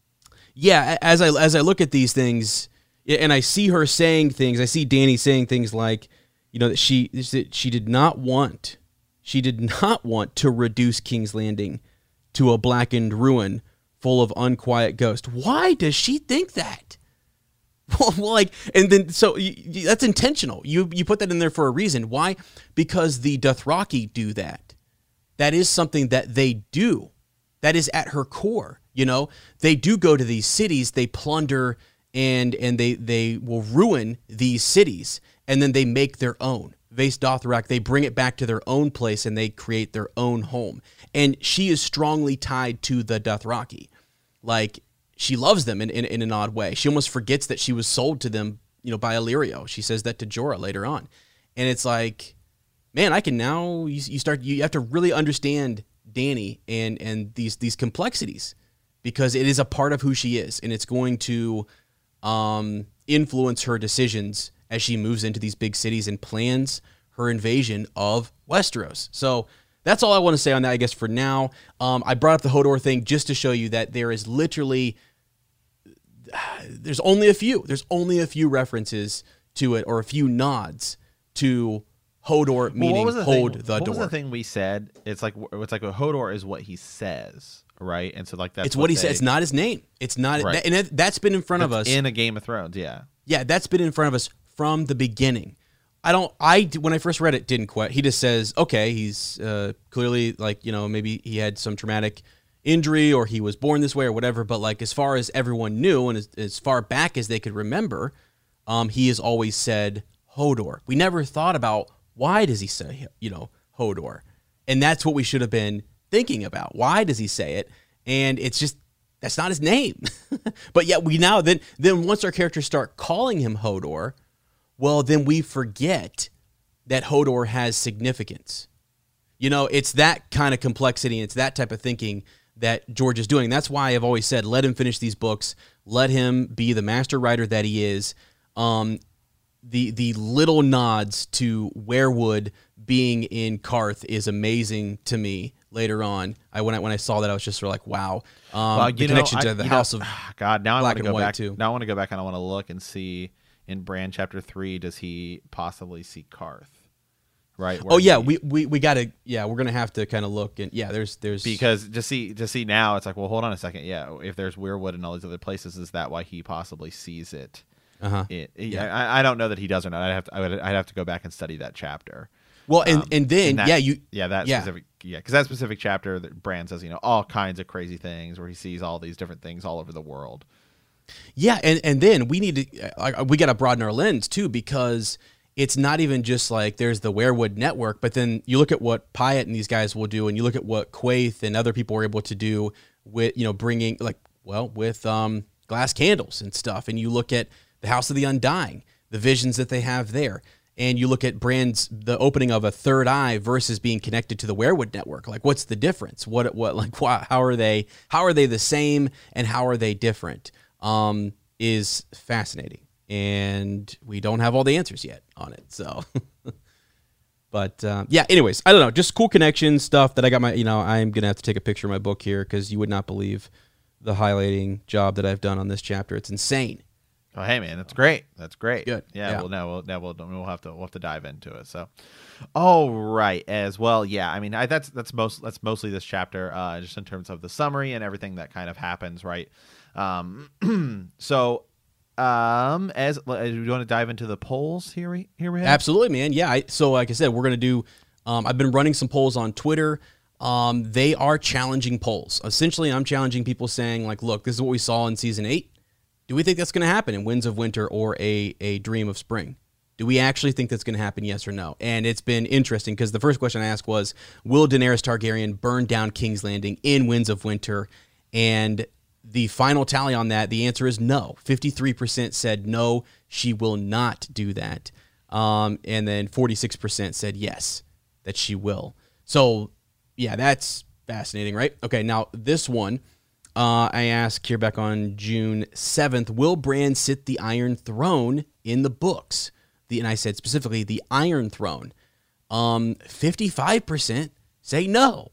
yeah, as I as I look at these things and I see her saying things, I see Dany saying things like, you know, that she that she did not want, she did not want to reduce King's Landing to a blackened ruin full of unquiet ghosts. Why does she think that? Well, like, and then so you, you, that's intentional. You you put that in there for a reason. Why? Because the Dothraki do that. That is something that they do. That is at her core. You know, they do go to these cities, they plunder, and and they they will ruin these cities, and then they make their own. Vaes Dothrak, they bring it back to their own place and they create their own home. And she is strongly tied to the Dothraki. Like, she loves them in, in, in an odd way. She almost forgets that she was sold to them, you know, by Illyrio. She says that to Jorah later on. And it's like, man, I can now, you, you start, you have to really understand Dany and, and these, these complexities, because it is a part of who she is. And it's going to um, influence her decisions as she moves into these big cities and plans her invasion of Westeros. So that's all I want to say on that, I guess, for now. Um, I brought up the Hodor thing just to show you that there is literally, there's only a few. There's only a few references to it, or a few nods to Hodor, meaning well, what was the hold thing, the what door. was the thing we said? It's like it's like Hodor is what he says, right? And so like that's it's what, he they, said. It's not his name. It's not, Right. and it, that's been in front of us. in a Game of Thrones, yeah. Yeah, that's been in front of us from the beginning. I don't, I, when I first read it, didn't quite. He just says, okay, he's uh, clearly like, you know, maybe he had some traumatic injury or he was born this way or whatever. But like, as far as everyone knew and as, as far back as they could remember, um, he has always said Hodor. We never thought about Why does he say, you know, Hodor? And that's what we should have been thinking about. Why does he say it? And it's just, that's not his name. But yet we now, then, then once our characters start calling him Hodor, well, then we forget that Hodor has significance. You know, it's that kind of complexity and it's that type of thinking that George is doing. That's why I've always said, let him finish these books. Let him be the master writer that he is. Um, the the little nods to Weirwood being in Qarth is amazing to me. Later on, I when I when I saw that, I was just sort of like, wow. Um, well, the know, connection I, to the you House know, of God. Now I want to go back. Too. Now I want to go back and I want to look and see in Bran chapter three. Does he possibly see Qarth? Right. Oh yeah, he, we we, we got to yeah, we're gonna have to kind of look and yeah, there's there's because to see to see now, it's like, well, hold on a second. Yeah, if there's Weirwood and all these other places, is that why he possibly sees it? Uh-huh. It, yeah, I, I don't know that he does or not. I'd have to I would I'd have to go back and study that chapter. Well, and Um, and then and that- yeah, you yeah that yeah. specific yeah because that specific chapter that Bran says, you know, all kinds of crazy things where he sees all these different things all over the world. Yeah, and, and then we need to uh, we got to broaden our lens too, because it's not even just like there's the Weirwood network, but then you look at what Pyatt and these guys will do, and you look at what Quaithe and other people were able to do with, you know, bringing like well with um, glass candles and stuff, and you look at the House of the Undying, the visions that they have there, and you look at Bran's the opening of a third eye versus being connected to the Weirwood network. Like, what's the difference? What what like why, how are they how are they the same and how are they different? Um, is fascinating, and we don't have all the answers yet on it. So, but um, yeah. Anyways, I don't know. Just cool connection stuff that I got my. You know, I'm gonna have to take a picture of my book here because you would not believe the highlighting job that I've done on this chapter. It's insane. Oh, hey man, that's great. That's great. Good. Yeah. Yeah. Well, now we'll now we'll we'll have to we'll have to dive into it. So, all right. As well. Yeah. I mean, I, that's that's most that's mostly this chapter, uh, just in terms of the summary and everything that kind of happens, right? Um. so, um, as, as we want to dive into the polls here, we here we have. Absolutely, man. Yeah. I, so, like I said, we're gonna do. Um, I've been running some polls on Twitter. Um, they are challenging polls. Essentially, I'm challenging people saying, like, look, this is what we saw in season eight. Do we think that's going to happen in Winds of Winter or a, a Dream of Spring? Do we actually think that's going to happen, yes or no? And it's been interesting because the first question I asked was, will Daenerys Targaryen burn down King's Landing in Winds of Winter? And the final tally on that, the answer is no. fifty-three percent said no, she will not do that. Um, and then forty-six percent said yes, that she will. So, yeah, that's fascinating, right? Okay, now this one. Uh, I asked here back on June seventh, will Bran sit the Iron Throne in the books? The, and I said specifically the Iron Throne. Um, fifty-five percent say no.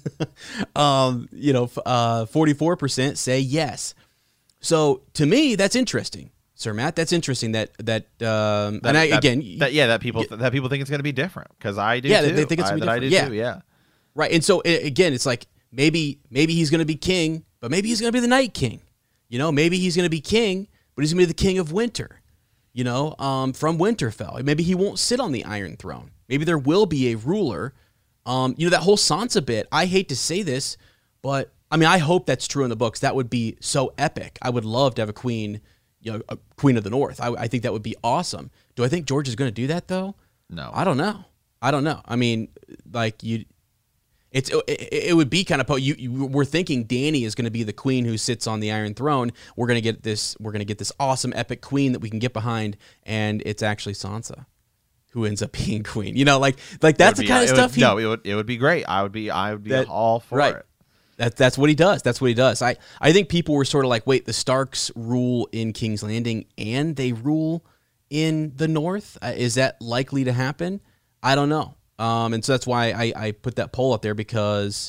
um, you know, uh, forty-four percent say yes. So to me, that's interesting, Sir Matt. That's interesting that that, um, That, and I, that- again, that, yeah, that people that people think it's going to be different because I do. Yeah, too. they- they think it's I, gonna be that I do different. too. Yeah. right. And so a- again, it's like maybe maybe he's going to be king, but maybe he's going to be the Night King. You know, maybe he's going to be king, but he's going to be the King of Winter. You know, um, from Winterfell. Maybe he won't sit on the Iron Throne. Maybe there will be a ruler. Um, you know, that whole Sansa bit, I hate to say this, but I mean, I hope that's true in the books. That would be so epic. I would love to have a queen, you know, a queen of the North. I, I think that would be awesome. Do I think George is going to do that, though? No. I don't know. I don't know. I mean, like, you... It's it, it would be kind of you, you. We're thinking Dany is going to be the queen who sits on the Iron Throne. We're gonna get this. We're gonna get this awesome epic queen that we can get behind, and it's actually Sansa who ends up being queen. You know, like like that's the Be- kind of it stuff. Would, he, no, it would it would be great. I would be I would be That- all for right. it. That that's what he does. That's what he does. I I think people were sort of like, wait, the Starks rule in King's Landing and they rule in the North. Uh, is that likely to happen? I don't know. Um, and so that's why I, I put that poll up there, because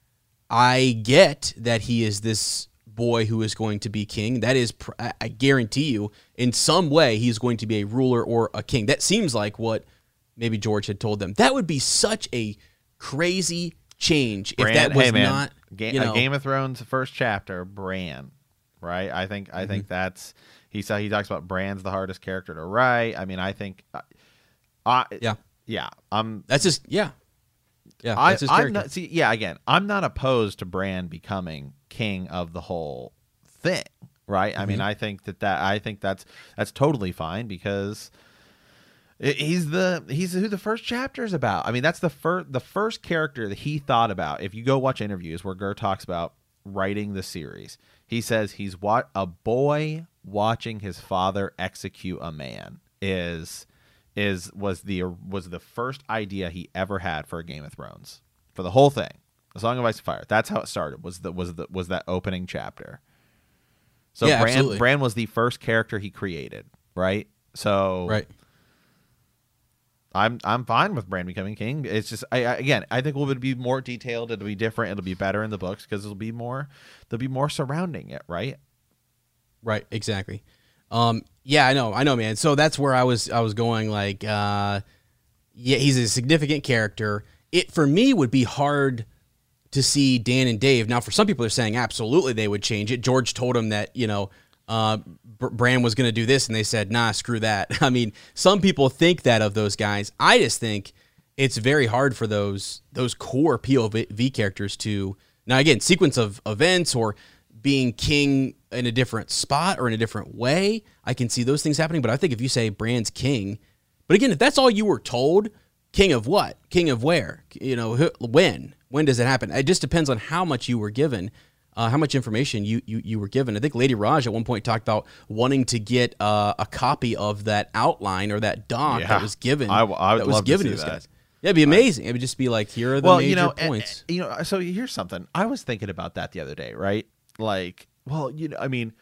I get that he is this boy who is going to be king. That is, pr- I I guarantee you, in some way, he's going to be a ruler or a king. That seems like what maybe George had told them. That would be such a crazy change if Bran, that was hey man, not, Ga- you know, a Game of Thrones first chapter, Bran, right? I think I Mm-hmm. think that's he saw he talks about Bran's the hardest character to write. I mean, I think, uh, I yeah, yeah, I'm that's just yeah, yeah. I, That's his I'm character. not see yeah again. I'm not opposed to Bran becoming king of the whole thing, right? I mean, Mhm. I think that that I think that's that's totally fine because He's the he's who the first chapter is about. I mean, that's the first the first character that he thought about. If you go watch interviews where Gur talks about writing the series, he says he's what a boy watching his father execute a man is is was the was the first idea he ever had for a Game of Thrones, for the whole thing. The Song of Ice and Fire. That's how it started. Was the was the was that opening chapter. So yeah, Bran absolutely. Bran was the first character he created, right? So Right. I'm I'm fine with Bran becoming king. It's just I, I again I think it'll be more detailed. It'll be different. It'll be better in the books because it'll be more there'll be more surrounding it, right? Right. Exactly. Um. Yeah. I know. I know, man. So that's where I was. I was going. Like, uh, yeah, he's a significant character. It for me would be hard to see Dan and Dave. Now, for some people, are saying absolutely they would change it. George told him that you know. Uh, Bran was going to do this, and they said, nah, screw that. I mean, some people think that of those guys. I just think it's very hard for those those core P O V characters to, now again, sequence of events or being king in a different spot or in a different way. I can see those things happening, but I think if you say Bran's king, but again, if that's all you were told, king of what? King of where? You know, when? When does it happen? It just depends on how much you were given. Uh, how much information you, you you were given. I think Lady Raj at one point talked about wanting to get uh, a copy of that outline or that doc Yeah. that was given. I, I would that was love given to to see those that. guys. Yeah, it'd be amazing. It would just be like, here are the well, major you know, points. And, you know, so here's something. I was thinking about that the other day, right? Like, well, you know, I mean,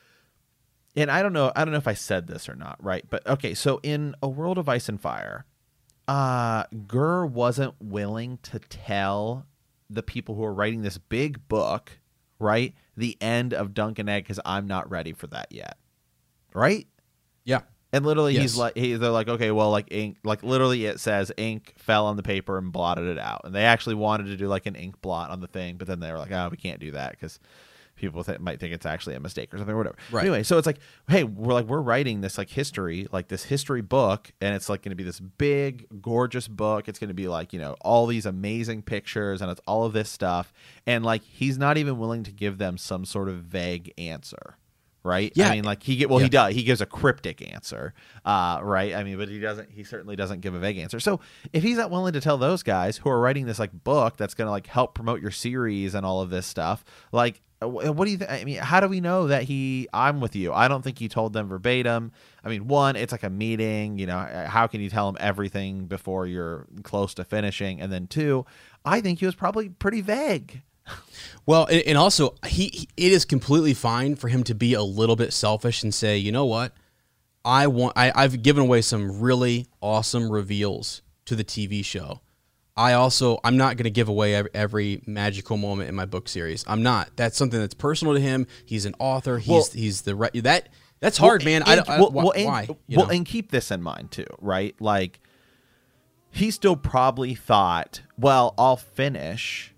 and I don't know, I don't know if I said this or not, right? But okay, so in A World of Ice and Fire, uh, Gur wasn't willing to tell the people who are writing this big book, right, the end of Dunk and Egg because I'm not ready for that yet, right? Yeah. And literally, Yes. he's like, he, they're like, okay, well, like ink, like literally, it says ink fell on the paper and blotted it out. And they actually wanted to do like an ink blot on the thing, but then they were like, oh, we can't do that because people th- might think it's actually a mistake or something or whatever. Right. Anyway, so it's like, hey, we're like, we're writing this like history, like this history book, and it's like going to be this big, gorgeous book. It's going to be like, you know, all these amazing pictures and it's all of this stuff. And like, he's not even willing to give them some sort of vague answer. Right. Yeah. I mean, like he get well, Yeah. he does. He gives a cryptic answer. Uh, right. I mean, but he doesn't. He certainly doesn't give a vague answer. So if he's not willing to tell those guys who are writing this like book that's going to like help promote your series and all of this stuff, like, wh- what do you think? I mean, how do we know that he? I'm with you. I don't think he told them verbatim. I mean, one, it's like a meeting. You know, how can you tell them everything before you're close to finishing? And then two, I think he was probably pretty vague. Well, and, and also, he, he it is completely fine for him to be a little bit selfish and say, you know what, I want. I, I've given away some really awesome reveals to the T V show. I also, I'm not going to give away every, every magical moment in my book series. I'm not. That's something that's personal to him. He's an author. He's Well, he's the right. That that's hard, Well, man. and, I don't. I, well, why? well, and, why, you well, know? and keep this in mind too, right? Like, he still probably thought, well, I'll finish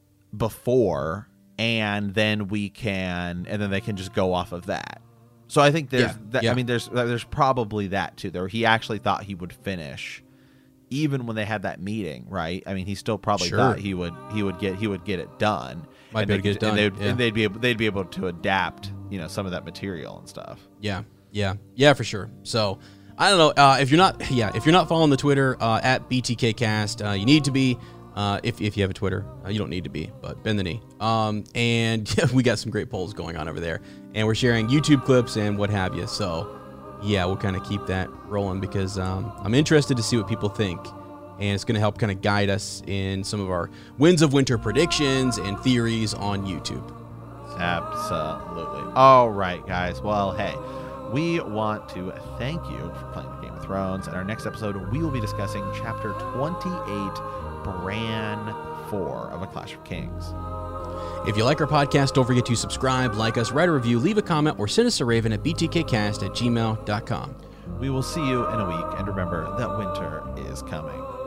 before, and then we can, and then they can just go off of that. So I think there's, Yeah, that, yeah. I mean, there's, there's probably that too. There, he actually thought he would finish, even when they had that meeting, right? I mean, he still probably Sure. thought he would, he would get, he would get it done. Might and be able they to get it could- and done, they'd, yeah. and they'd be able, they'd be able to adapt, you know, some of that material and stuff. Yeah, yeah, yeah, for sure. So I don't know uh, if you're not, yeah, if you're not following the Twitter uh, at B T K Cast, uh, you need to be. Uh, if if you have a Twitter, uh, you don't need to be, but bend the knee. Um, and we got some great polls going on over there, and we're sharing YouTube clips and what have you. So yeah, we'll kind of keep that rolling because um, I'm interested to see what people think, and it's going to help kind of guide us in some of our Winds of Winter predictions and theories on YouTube. Absolutely. All right, guys. Well, hey, we want to thank you for playing the Game of Thrones. In our next episode, we will be discussing Chapter twenty-eight, Bran four of A Clash of Kings. If you like our podcast, don't forget to subscribe, like us, write a review, leave a comment, or send us a raven at b t k cast at gmail dot com. We will see you in a week, and remember that winter is coming.